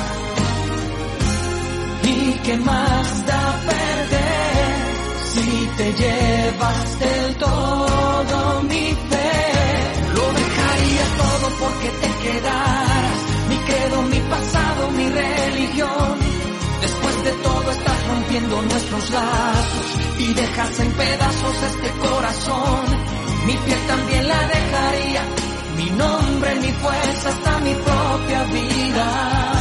¿Y qué más da perder si te llevas del todo mi fe? Lo dejaría todo porque te quedaras, mi credo, mi pasado, mi religión. Después de todo estás rompiendo nuestros lazos y dejas en pedazos este corazón. Mi piel también la dejaría, mi nombre, mi fuerza, hasta mi propia vida.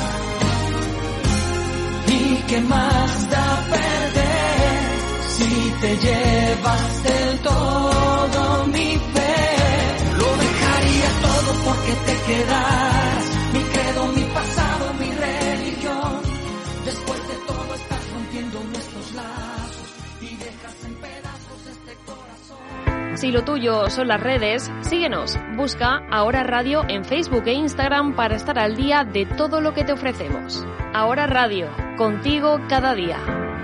¿Y qué más da perder si te llevas del todo mi fe? Lo dejaría todo porque te quedaras, mi credo, mi pasado, mi religión. Después de todo estás rompiendo nuestros lazos y dejas en pedazos este corazón. Si lo tuyo son las redes, síguenos. Busca Ahora Radio en Facebook e Instagram para estar al día de todo lo que te ofrecemos. Ahora Radio, contigo cada día.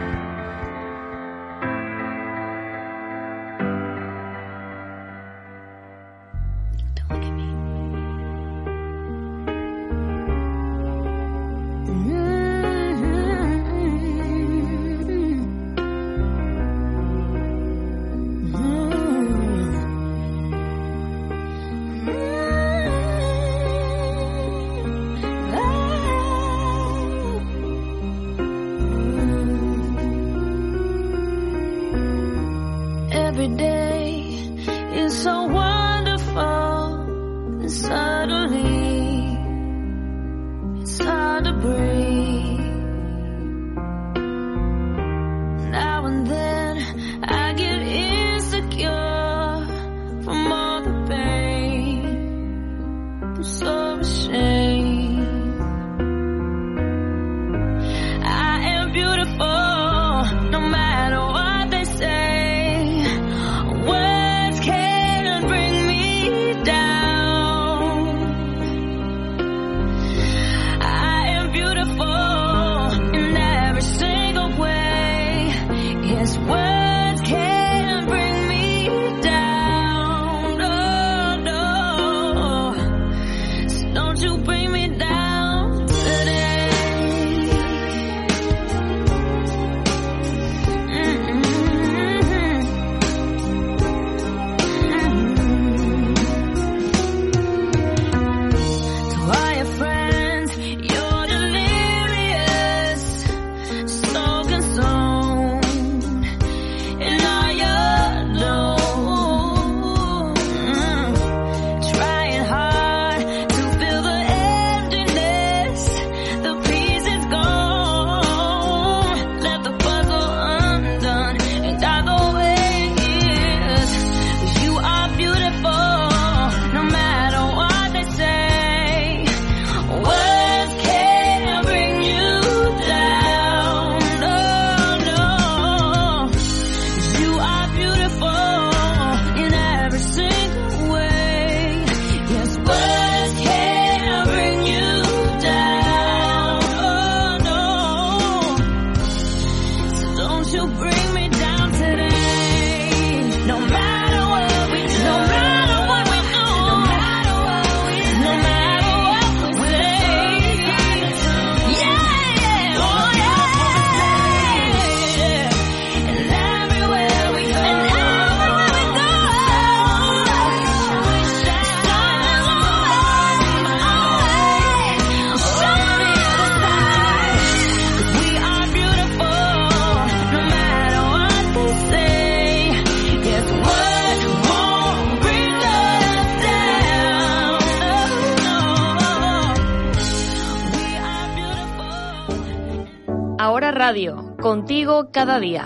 Ahora Radio, contigo cada día.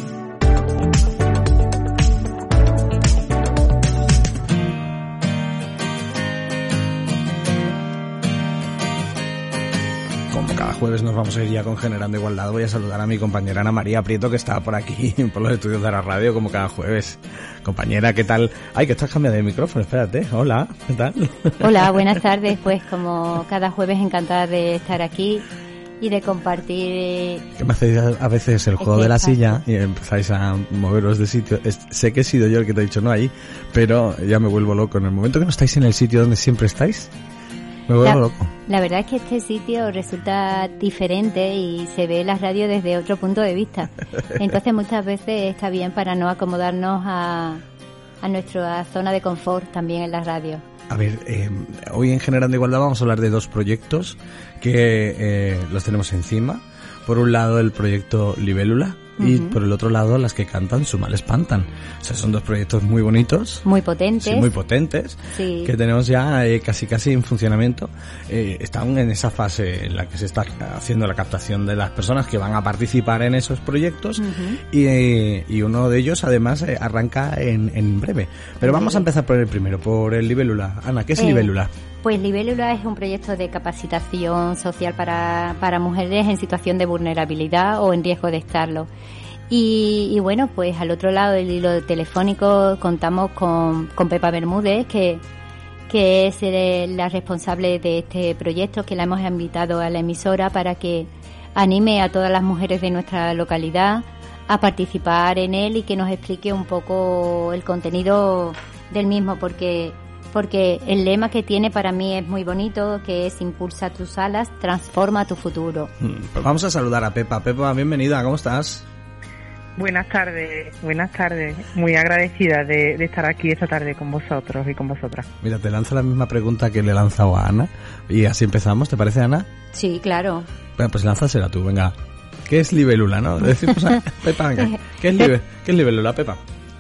Como cada jueves nos vamos a ir ya con Generando Igualdad, voy a saludar a mi compañera Ana María Prieto, que está por aquí, por los estudios de la radio, como cada jueves. Compañera, ¿qué tal? Ay, que estás cambiando de micrófono, espérate. Hola, ¿qué tal? Hola, buenas tardes. Pues como cada jueves encantada de estar aquí y de compartir. Que me hacéis a veces el juego este de la espacio. silla y empezáis a moveros de sitio. Es- sé que he sido yo el que te he dicho no ahí, pero ya me vuelvo loco. En el momento que no estáis en el sitio donde siempre estáis, me vuelvo La, loco. la verdad es que este sitio resulta diferente y se ve la radio desde otro punto de vista. Entonces muchas veces está bien para no acomodarnos a, a nuestra zona de confort también en la radio. A ver, eh, hoy en Generando de Igualdad vamos a hablar de dos proyectos que eh, los tenemos encima. Por un lado el proyecto Libélula y Ujú. por el otro lado las que cantan su mal espantan. O sea, son dos proyectos muy bonitos. Muy potentes. Sí, muy potentes, Sí. que tenemos ya eh, casi casi en funcionamiento. Eh, están en esa fase en la que se está haciendo la captación de las personas que van a participar en esos proyectos. Ujú. y, eh, y uno de ellos además eh, arranca en, en breve. Pero vamos a empezar por el primero, por el Libélula. Ana, ¿qué es Eh, Libélula? Pues Libélula es un proyecto de capacitación social para, para mujeres en situación de vulnerabilidad o en riesgo de estarlo. Y, y bueno, pues al otro lado del hilo telefónico contamos con, con Pepa Bermúdez, que, que es eh, la responsable de este proyecto, que la hemos invitado a la emisora para que anime a todas las mujeres de nuestra localidad a participar en él y que nos explique un poco el contenido del mismo, porque porque el lema que tiene para mí es muy bonito, que es impulsa tus alas, transforma tu futuro. Mm, Pues vamos a saludar a Pepa. Pepa, bienvenida, ¿cómo estás? Buenas tardes, buenas tardes. Muy agradecida de, de estar aquí esta tarde con vosotros y con vosotras. Mira, te lanzo la misma pregunta que le he lanzado a Ana y así empezamos, ¿te parece, Ana? Sí, claro. Bueno, pues lánzasela tú, venga. ¿Qué es Libélula, no? Decimos a Pepa, venga. ¿Qué es, libe, ¿Qué es Libélula, Pepa?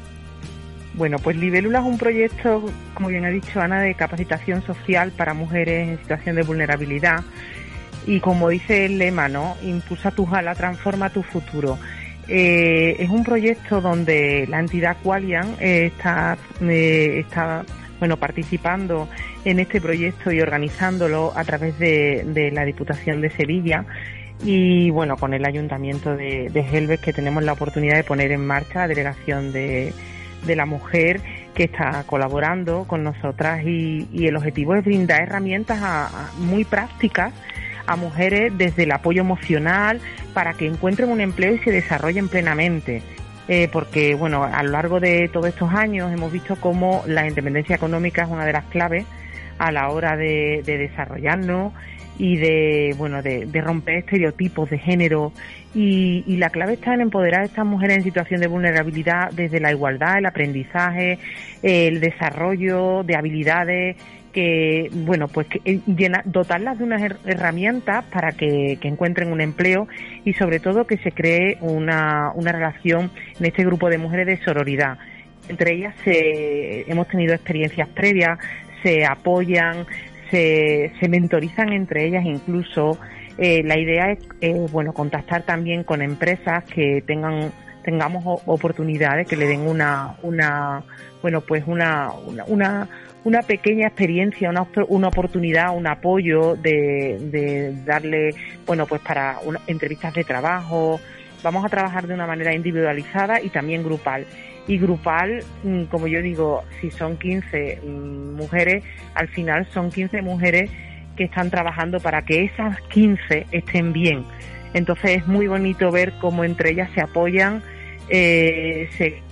Bueno, pues Libélula es un proyecto, como bien ha dicho Ana, de capacitación social para mujeres en situación de vulnerabilidad. Y como dice el lema, ¿no? Impulsa tus alas, transforma tu futuro. Eh, es un proyecto donde la entidad Qualian eh, está, eh, está bueno, participando en este proyecto y organizándolo a través de, de la Diputación de Sevilla y bueno, con el Ayuntamiento de, de Gelbes, que tenemos la oportunidad de poner en marcha la delegación de, de la mujer que está colaborando con nosotras y, y el objetivo es brindar herramientas a, a muy prácticas a mujeres desde el apoyo emocional para que encuentren un empleo y se desarrollen plenamente. Eh, porque, bueno, a lo largo de todos estos años hemos visto cómo la independencia económica es una de las claves a la hora de, de desarrollarnos y de, bueno, de, de romper estereotipos de género. Y, y la clave está en empoderar a estas mujeres en situación de vulnerabilidad desde la igualdad, el aprendizaje, el desarrollo de habilidades que, bueno, pues que, eh, llena, dotarlas de unas her- herramientas para que, que encuentren un empleo y sobre todo que se cree una, una relación en este grupo de mujeres de sororidad. Entre ellas se, hemos tenido experiencias previas, se apoyan, se, se mentorizan entre ellas incluso. Eh, la idea es, eh, bueno, contactar también con empresas que tengan tengamos o- oportunidades que le den una, una, bueno, pues una, una, una una pequeña experiencia, una, una oportunidad, un apoyo de, de darle, bueno, pues para una, entrevistas de trabajo. Vamos a trabajar de una manera individualizada y también grupal. Y grupal, como yo digo, si son quince mujeres, al final son quince mujeres que están trabajando para que esas quince estén bien. Entonces es muy bonito ver cómo entre ellas se apoyan, eh, se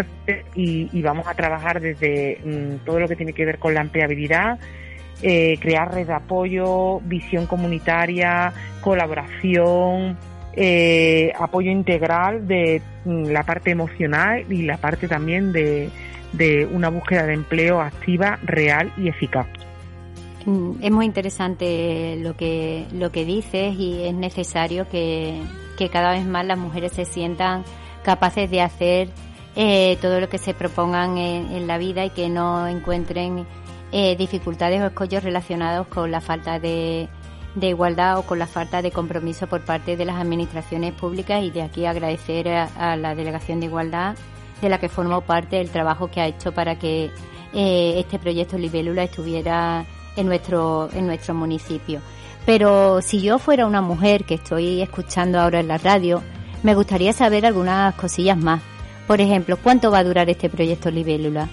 Y, y vamos a trabajar desde mm, todo lo que tiene que ver con la empleabilidad, eh, crear red de apoyo, visión comunitaria, colaboración, eh, apoyo integral de mm, la parte emocional y la parte también de, de una búsqueda de empleo activa, real y eficaz. Es muy interesante lo que lo que dices y es necesario que, que cada vez más las mujeres se sientan capaces de hacer Eh, todo lo que se propongan en, en la vida y que no encuentren eh, dificultades o escollos relacionados con la falta de, de igualdad o con la falta de compromiso por parte de las administraciones públicas. Y de aquí agradecer a, a la Delegación de Igualdad, de la que formo parte, el trabajo que ha hecho para que eh, este proyecto Libélula estuviera en nuestro, en nuestro municipio. Pero si yo fuera una mujer que estoy escuchando ahora en la radio, me gustaría saber algunas cosillas más. Por ejemplo, ¿cuánto va a durar este proyecto Libélula?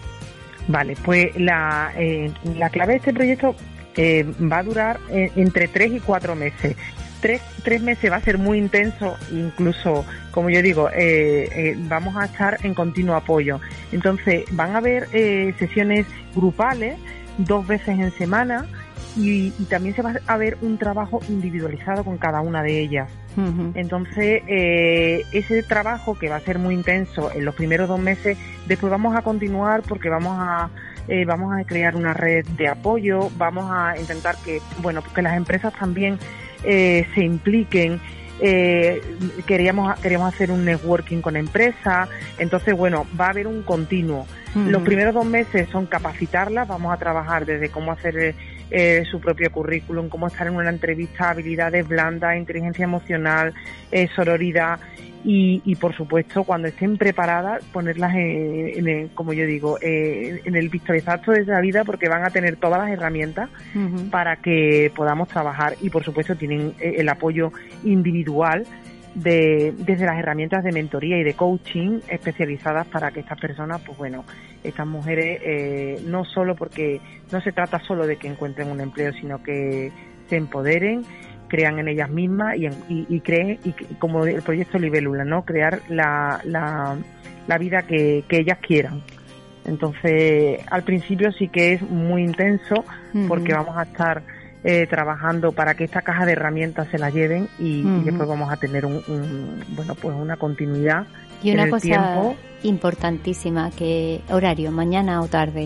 Vale, pues la, eh, la clave de este proyecto eh, va a durar eh, entre tres y cuatro meses. tres, tres meses va a ser muy intenso, incluso, como yo digo, eh, eh, vamos a estar en continuo apoyo. Entonces, van a haber eh, sesiones grupales dos veces en semana y, y también se va a ver un trabajo individualizado con cada una de ellas. Uh-huh. Entonces, eh, ese trabajo que va a ser muy intenso en los primeros dos meses, después vamos a continuar porque vamos a Eh, vamos a crear una red de apoyo, vamos a intentar que, bueno, que las empresas también eh, se impliquen. Eh, queríamos queríamos hacer un networking con empresas, entonces, bueno, va a haber un continuo. Uh-huh. Los primeros dos meses son capacitarlas, vamos a trabajar desde cómo hacer eh, su propio currículum, cómo estar en una entrevista, habilidades blandas, inteligencia emocional, eh, sororidad. Y, y por supuesto, cuando estén preparadas, ponerlas en, en el, como yo digo, eh, en el visualizazo de esa vida, porque van a tener todas las herramientas uh-huh. para que podamos trabajar. Y por supuesto tienen el apoyo individual de desde las herramientas de mentoría y de coaching especializadas para que estas personas, pues bueno, estas mujeres, eh, no solo porque no se trata solo de que encuentren un empleo, sino que se empoderen, crean en ellas mismas y, y, y creen, y como el proyecto Libélula, ¿no? Crear la, la, la vida que, que ellas quieran. Entonces, al principio sí que es muy intenso, uh-huh. porque vamos a estar eh, trabajando para que esta caja de herramientas se la lleven y, uh-huh. y después vamos a tener un, un bueno, pues una continuidad. Y una en el cosa tiempo. Importantísima, que horario, mañana o tarde.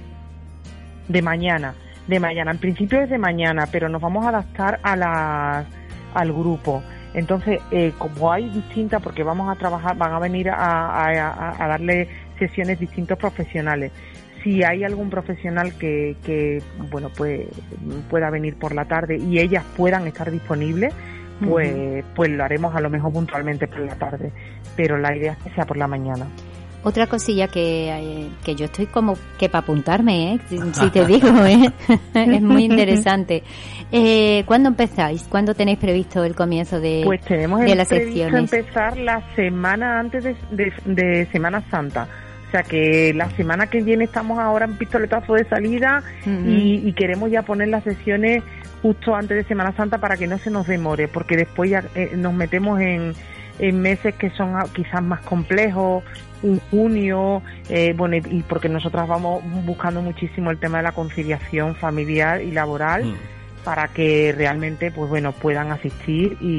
De mañana. De mañana, en principio es de mañana, pero nos vamos a adaptar a la, al grupo. Entonces, eh, como hay distintas, porque vamos a trabajar, van a venir a, a, a, a darle sesiones distintos profesionales. Si hay algún profesional que, que, bueno, pues pueda venir por la tarde y ellas puedan estar disponibles, pues, uh-huh. pues lo haremos a lo mejor puntualmente por la tarde. Pero la idea es que sea por la mañana. Otra cosilla que, que yo estoy como que para apuntarme, ¿eh? Si, si te digo, ¿eh? Es muy interesante. Eh, ¿Cuándo empezáis? ¿Cuándo tenéis previsto el comienzo de, pues tenemos de las previsto secciones? Empezar la semana antes de, de, de Semana Santa. O sea que la semana que viene estamos ahora en pistoletazo de salida uh-huh. y, y queremos ya poner las sesiones justo antes de Semana Santa para que no se nos demore, porque después ya eh, nos metemos en, en meses que son quizás más complejos, un junio, eh, bueno, y porque nosotras vamos buscando muchísimo el tema de la conciliación familiar y laboral mm. para que realmente, pues bueno, puedan asistir y,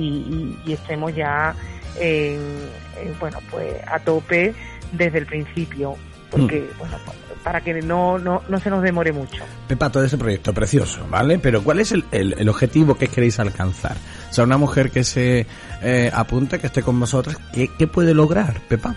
y, y, y estemos ya en, en, bueno, pues a tope desde el principio, porque mm. bueno, para que no, no, no se nos demore mucho. Pepa, todo ese proyecto precioso, ¿vale? Pero ¿cuál es el, el, el objetivo que queréis alcanzar? O sea, una mujer que se eh, apunte, que esté con vosotras, ¿qué, qué puede lograr, Pepa?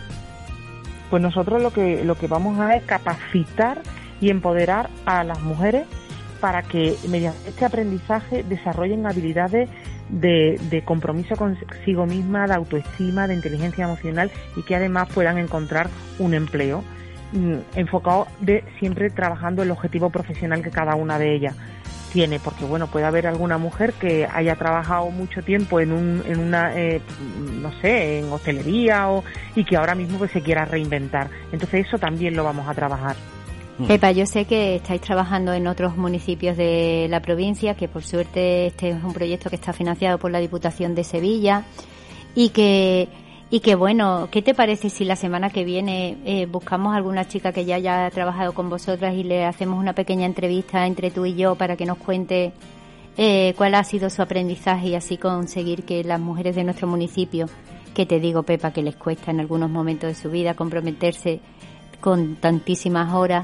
Pues nosotros lo que lo que vamos a es capacitar y empoderar a las mujeres para que mediante este aprendizaje desarrollen habilidades de, de compromiso consigo misma, de autoestima, de inteligencia emocional y que además puedan encontrar un empleo mmm, enfocado de siempre trabajando el objetivo profesional que cada una de ellas tiene, porque bueno, puede haber alguna mujer que haya trabajado mucho tiempo en un en una eh, no sé, en hostelería o y que ahora mismo pues se quiera reinventar. Entonces eso también lo vamos a trabajar. Pepa, yo sé que estáis trabajando en otros municipios de la provincia, que por suerte este es un proyecto que está financiado por la Diputación de Sevilla y que Y que bueno, ¿qué te parece si la semana que viene eh, buscamos a alguna chica que ya haya trabajado con vosotras y le hacemos una pequeña entrevista entre tú y yo para que nos cuente eh, cuál ha sido su aprendizaje y así conseguir que las mujeres de nuestro municipio, que te digo, Pepa, que les cuesta en algunos momentos de su vida comprometerse con tantísimas horas,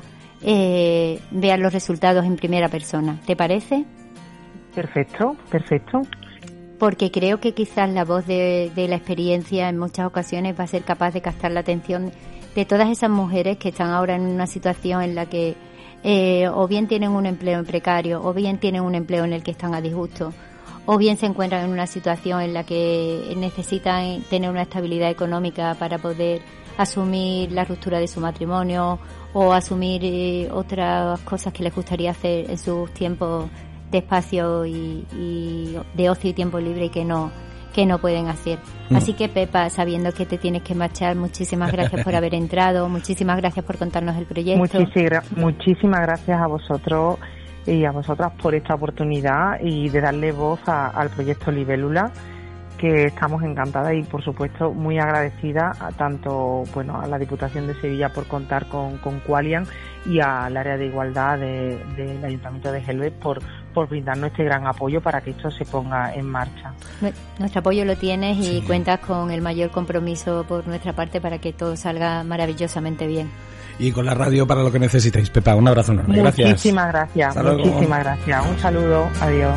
eh, vean los resultados en primera persona? ¿Te parece? Perfecto, perfecto. Porque creo que quizás la voz de, de la experiencia en muchas ocasiones va a ser capaz de captar la atención de todas esas mujeres que están ahora en una situación en la que eh, o bien tienen un empleo precario, o bien tienen un empleo en el que están a disgusto, o bien se encuentran en una situación en la que necesitan tener una estabilidad económica para poder asumir la ruptura de su matrimonio o asumir eh, otras cosas que les gustaría hacer en sus tiempos de espacio y, y de ocio y tiempo libre y que no que no pueden hacer. Mm. Así que, Pepa, sabiendo que te tienes que marchar, muchísimas gracias por haber entrado, muchísimas gracias por contarnos el proyecto. Muchísimas, muchísimas gracias a vosotros y a vosotras por esta oportunidad y de darle voz a, al proyecto Libélula, que estamos encantadas y por supuesto muy agradecidas a tanto bueno a la Diputación de Sevilla por contar con, con Qualian y al área de igualdad de, del Ayuntamiento de Gelbes por, por brindarnos este gran apoyo para que esto se ponga en marcha. Nuestro apoyo lo tienes y Sí. cuentas con el mayor compromiso por nuestra parte para que todo salga maravillosamente bien. Y con la radio para lo que necesitéis. Pepa, un abrazo enorme. Gracias. Muchísimas gracias, Hasta luego. muchísimas gracias. Un saludo, adiós.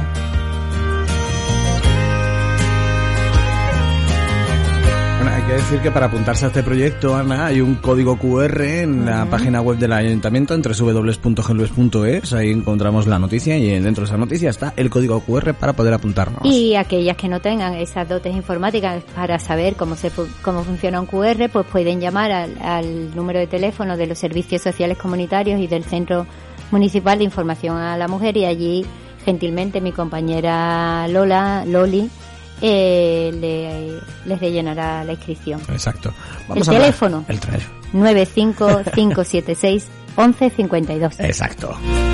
Bueno, hay que decir que para apuntarse a este proyecto, Ana, hay un código cu erre en la Ujú. página web del Ayuntamiento, en doble u doble u doble u punto gelbes punto es. Ahí encontramos la noticia y dentro de esa noticia está el código cu erre para poder apuntarnos. Y aquellas que no tengan esas dotes informáticas para saber cómo se fu- cómo funciona un cu erre, pues pueden llamar al, al número de teléfono de los servicios sociales comunitarios y del Centro Municipal de Información a la Mujer, y allí gentilmente mi compañera Lola, Loli, eh, le, les rellenará la inscripción. Exacto. El a hablar- teléfono. El teléfono. nueve cinco cinco siete seis once cincuenta y dos. Exacto.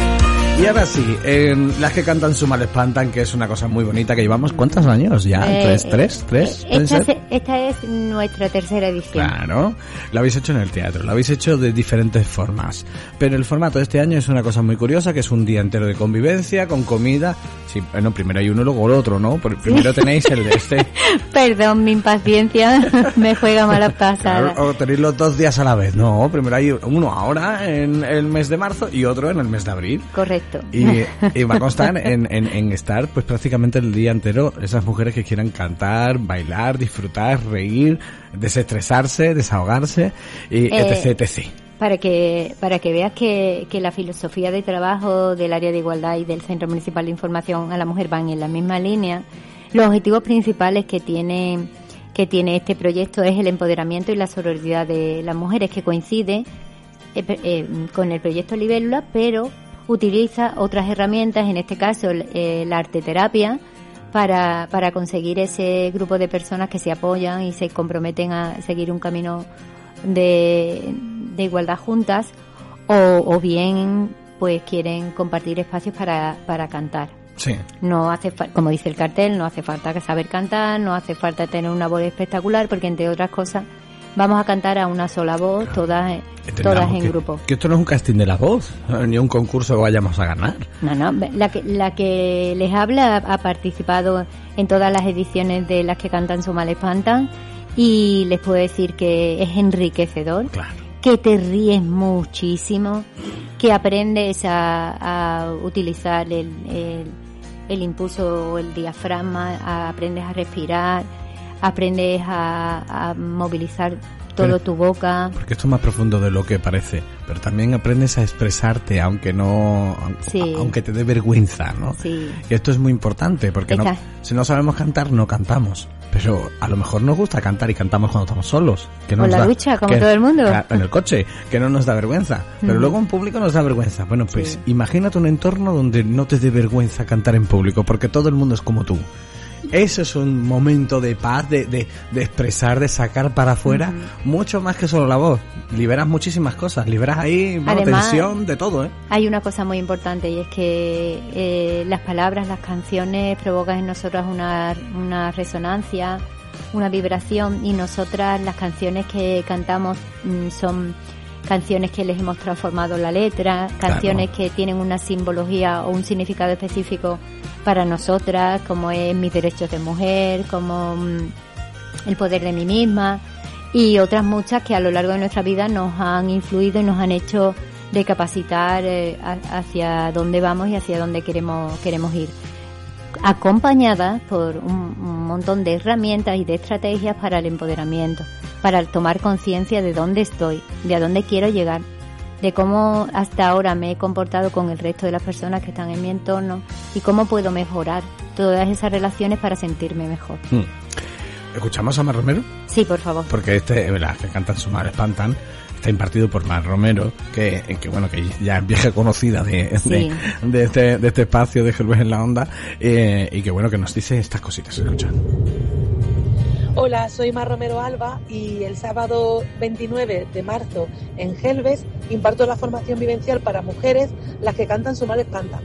Y ahora sí, eh, las que cantan su mal espantan, que es una cosa muy bonita que llevamos. ¿Cuántos años ya? Eh, ¿Tres? eh, ¿Tres? ¿Tres? eh, ¿Pueden Esta, ser? se- esta es nuestra tercera edición. Claro, lo habéis hecho en el teatro, lo habéis hecho de diferentes formas, pero el formato de este año es una cosa muy curiosa, que es un día entero de convivencia, con comida. Sí, bueno, primero hay uno, luego el otro, ¿no? Por- Primero tenéis el de este, Perdón, mi impaciencia me juega malas pasadas. claro, o tenéis los dos días a la vez. No, primero hay uno ahora en el mes de marzo y otro en el mes de abril. Correcto. Y, y va a constar en, en, en estar pues prácticamente el día entero esas mujeres que quieran cantar, bailar, disfrutar, reír, desestresarse, desahogarse, y Eh, etc, etcétera. Para que para que veas que, que la filosofía de trabajo del área de igualdad y del Centro Municipal de Información a la Mujer van en la misma línea, los objetivos principales que tiene que tiene este proyecto es el empoderamiento y la sororidad de las mujeres, que coincide eh, eh, con el proyecto Libélula, pero utiliza otras herramientas, en este caso eh, la arteterapia, para, para conseguir ese grupo de personas que se apoyan y se comprometen a seguir un camino de, de igualdad juntas, o, o bien pues quieren compartir espacios para, para cantar. Sí. No hace fa- como dice el cartel, no hace falta saber cantar, no hace falta tener una voz espectacular, porque entre otras cosas vamos a cantar a una sola voz, todas, todas Entendamos en que, grupo. que esto no es un casting de la voz, eh, ni un concurso que vayamos a ganar. No, no, la que, la que les habla ha participado en todas las ediciones de Las que cantan su mal espantan, y les puedo decir que es enriquecedor, que te ríes muchísimo, que aprendes a, a utilizar el, el, el impulso o el diafragma, a- aprendes a respirar, aprendes a, a movilizar todo Pero- tu boca. Porque esto es más profundo de lo que parece, pero también aprendes a expresarte, aunque no, Sí. aunque te dé vergüenza, ¿no? Sí. Y esto es muy importante, porque no, Esa- si no sabemos cantar, no cantamos. Pero a lo mejor nos gusta cantar y cantamos cuando estamos solos. Que no O en nos la da- ducha, como que- todo el mundo. Ah, En el coche, que no nos da vergüenza. Pero Ujú. luego en público nos da vergüenza. Bueno, pues imagínate un entorno donde no te dé vergüenza cantar en público, porque todo el mundo es como tú. Eso es un momento de paz, de, de, de expresar, de sacar para afuera, mucho más que solo la voz. Liberas muchísimas cosas, liberas ahí bueno, Además, tensión, de todo, ¿eh? Hay una cosa muy importante, y es que eh, las palabras, las canciones provocan en nosotras una, una resonancia, una vibración, y nosotras las canciones que cantamos mm, son canciones que les hemos transformado la letra, canciones que tienen una simbología o un significado específico para nosotras, como es mis derechos de mujer, como mm, el poder de mí misma, y otras muchas que a lo largo de nuestra vida nos han influido y nos han hecho recapacitar eh, a- hacia dónde vamos y hacia dónde queremos queremos ir, acompañadas por un, un montón de herramientas y de estrategias para el empoderamiento, para tomar conciencia de dónde estoy, de a dónde quiero llegar, de cómo hasta ahora me he comportado con el resto de las personas que están en mi entorno y cómo puedo mejorar todas esas relaciones para sentirme mejor. Mm. ¿Escuchamos a Mar Romero? Sí, por favor. Porque este, las que cantan su mal espantan, está impartido por Mar Romero, que, que bueno, que ya es vieja conocida de, Sí. de, de este, de este espacio de Gelbes en la Onda, eh, y que bueno, que nos dice estas cositas. Escucha. Hola, soy Mar Romero Alba y el sábado veintinueve de marzo en Gelbes imparto la formación vivencial para mujeres Las que cantan su mal espantan.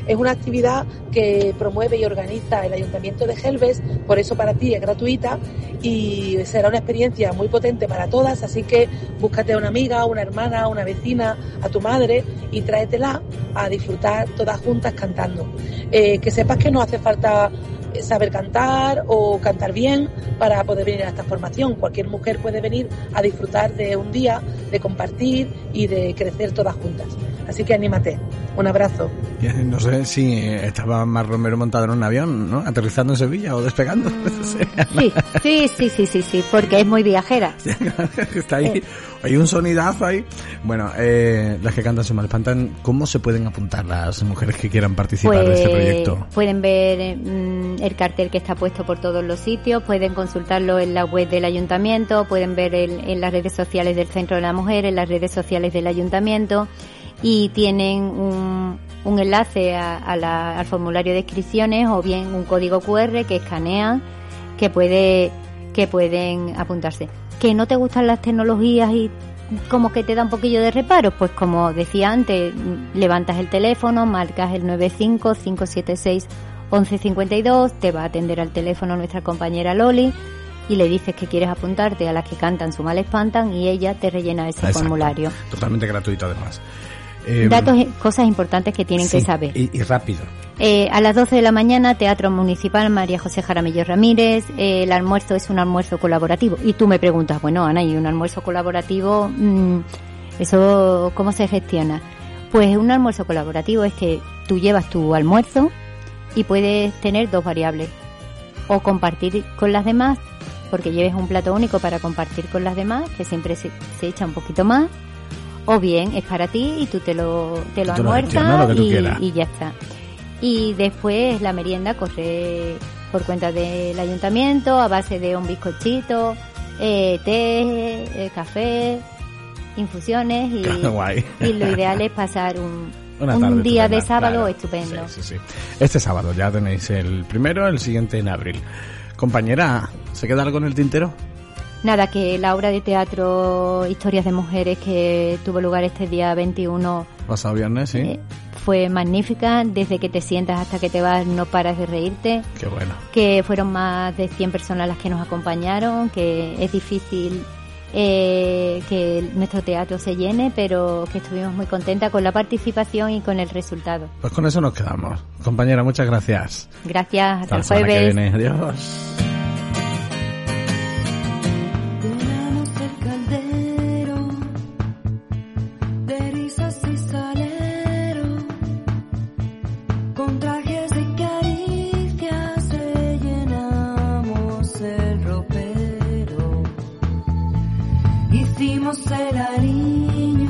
Es una actividad que promueve y organiza el Ayuntamiento de Gelbes, por eso para ti es gratuita y será una experiencia muy potente para todas, así que búscate a una amiga, una hermana, una vecina, a tu madre y tráetela a disfrutar todas juntas cantando. Eh, que sepas que no hace falta saber cantar o cantar bien para poder venir a esta formación. Cualquier mujer puede venir a disfrutar de un día, de compartir y de crecer todas juntas. Así que anímate. Un abrazo. No sé si estaba Mar Romero montada en un avión, ¿no? Aterrizando en Sevilla o despegando. Sí, sí, sí, sí, sí, sí, porque es muy viajera. Está ahí. Eh. Hay un sonidazo ahí. Bueno, eh, las que cantan se malespantan, ¿cómo se pueden apuntar las mujeres que quieran participar pues, de este proyecto? Pueden ver mm, el cartel que está puesto por todos los sitios, pueden consultarlo en la web del ayuntamiento, pueden ver el, en las redes sociales del Centro de la Mujer, en las redes sociales del ayuntamiento, y tienen un, un enlace a, a la, al formulario de inscripciones o bien un código cu erre que escanean que puede que pueden apuntarse. ¿Que no te gustan las tecnologías y como que te da un poquillo de reparo? Pues como decía antes, levantas el teléfono, marcas el nueve cinco, cinco siete seis, once cincuenta y dos, te va a atender al teléfono nuestra compañera Loli y le dices que quieres apuntarte a las que cantan Su Mal Espantan y ella te rellena ese Exacto. formulario. Totalmente gratuito además. Eh, Datos, cosas importantes que tienen sí, que saber. Y, y rápido. Eh, a las doce de la mañana, Teatro Municipal María José Jaramillo Ramírez. Eh, el almuerzo es un almuerzo colaborativo. Y tú me preguntas, bueno, Ana, ¿y un almuerzo colaborativo? Mmm, ¿Eso cómo se gestiona? Pues un almuerzo colaborativo es que tú llevas tu almuerzo y puedes tener dos variables. O compartir con las demás, porque lleves un plato único para compartir con las demás, que siempre se, se echa un poquito más. O bien es para ti y tú te lo, te lo almuerzas, ¿no? Lo y, y ya está. Y después la merienda corre por cuenta del ayuntamiento a base de un bizcochito, eh, té, eh, café, infusiones y, Guay. y lo ideal es pasar un, un día de sábado claro. estupendo. Sí, sí, sí. Este sábado ya tenéis el primero, el siguiente en abril. Compañera, ¿se queda algo en el tintero? Nada, que la obra de teatro Historias de Mujeres que tuvo lugar este día veintiuno... Pasado viernes, sí. Eh, fue magnífica. Desde que te sientas hasta que te vas no paras de reírte. Qué bueno. Que fueron más de cien personas las que nos acompañaron, que es difícil eh, que nuestro teatro se llene, pero que estuvimos muy contentas con la participación y con el resultado. Pues con eso nos quedamos. Compañera, muchas gracias. Gracias, hasta, hasta el jueves. Que viene. Adiós. El cariño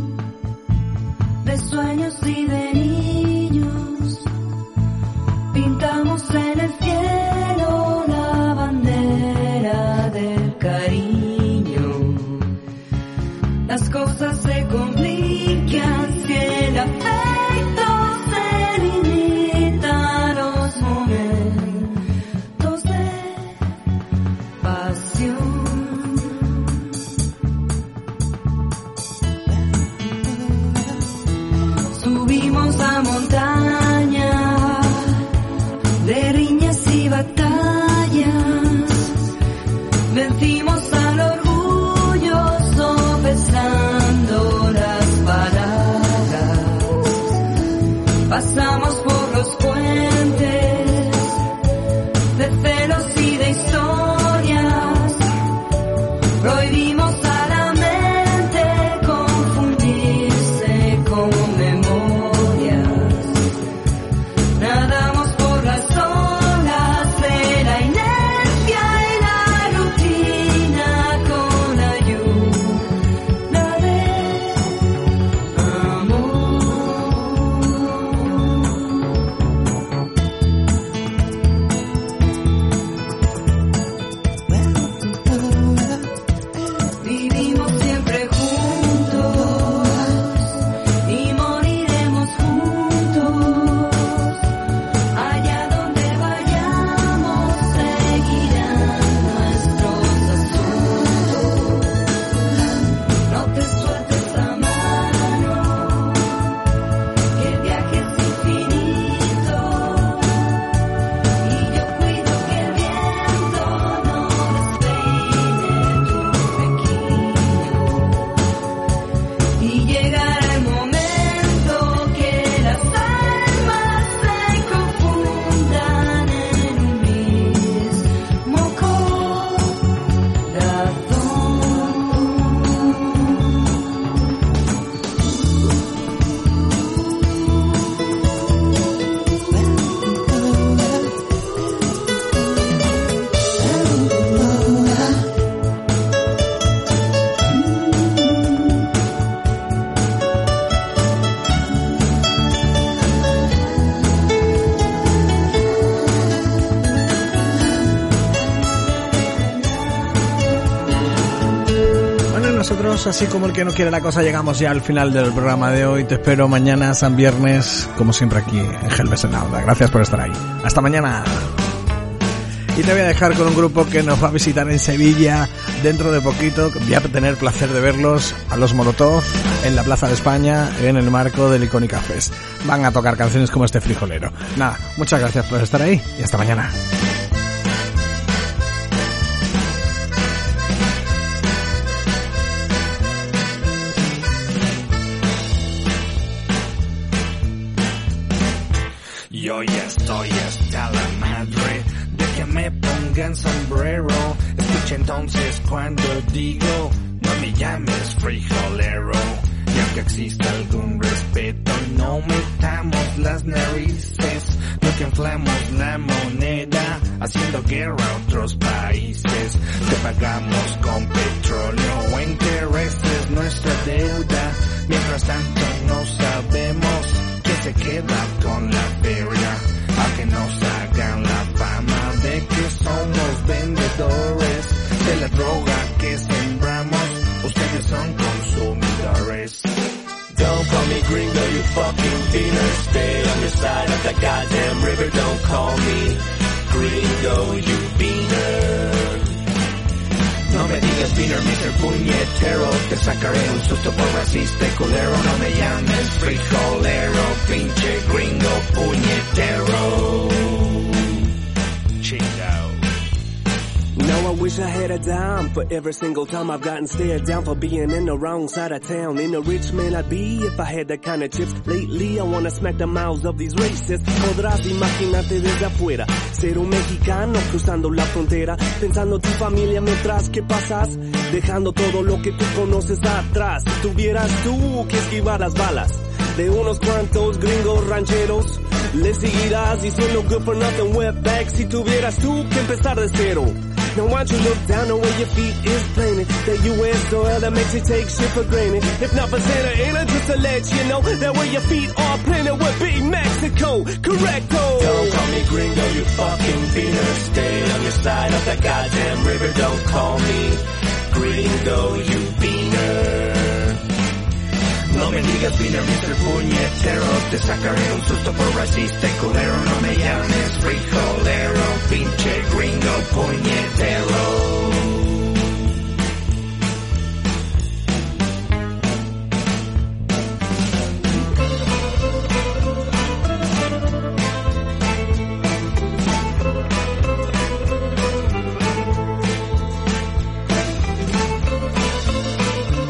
de sueños y de niños, pintamos en el cielo la bandera del cariño. Las cosas se complican si el afecto se limita a los momentos de pasión. Subimos la montaña de riñas y batallas, vencimos al orgullo sopesando las palabras, pasamos por los puentes de celos y de historias, prohibimos a la mente confundirse con memorias. nosotros, así como el que no quiere la cosa, llegamos ya al final del programa de hoy. Te espero mañana, San Viernes, como siempre aquí en Gelbes en la Onda. Gracias por estar ahí. Hasta mañana. Y te voy a dejar con un grupo que nos va a visitar en Sevilla dentro de poquito. Voy a tener placer de verlos, a los Molotov, en la Plaza de España, en el marco del Icónica Fest. Van a tocar canciones como este Frijolero. Nada, muchas gracias por estar ahí y hasta mañana. Yo ya estoy hasta la madre de que me pongan sombrero. Escucha entonces cuando digo, no me llames frijolero. Y aunque exista algún respeto, no metamos las narices. No que inflamos la moneda, haciendo guerra a otros países. Te pagamos con petróleo o intereses nuestra deuda. Mientras tanto no sabemos que se queda con la feria, a que nos hagan la fama de que somos vendedores de la droga que sembramos. Ustedes son consumidores. Don't call me gringo, you fucking beaner. Stay on your side of the goddamn river. Don't call me gringo, you beaner. No me digas beaner, mister Puñetero. Te sacaré un susto por racista y culero. No me llames frijolero, pinche gringo puñetero. Chingao. Now I wish I had a dime for every single time I've gotten stared down for being in the wrong side of town. In a rich man I'd be if I had that kind of chips. Lately I wanna smack the mouths of these racists. Podrás imaginarte desde afuera ser un mexicano cruzando la frontera, pensando tu familia mientras que pasas, dejando todo lo que tú conoces atrás. Si tuvieras tú que esquivar las balas de unos cuantos gringos rancheros, le seguirás diciendo good for nothing wetback. Si tuvieras tú que empezar de cero, now why don't you look down the way your feet is planted? That U S soil that makes you take shit for granted. If not for Santa Ana, just to let you know that where your feet are planted would be Mexico. Correcto. Don't call me gringo, you fucking beaner. Stay on your side of the goddamn river. Don't call me gringo, you beaner. No me digas beaner, mister Puñetero. Te sacaré un susto por racista y culero. No me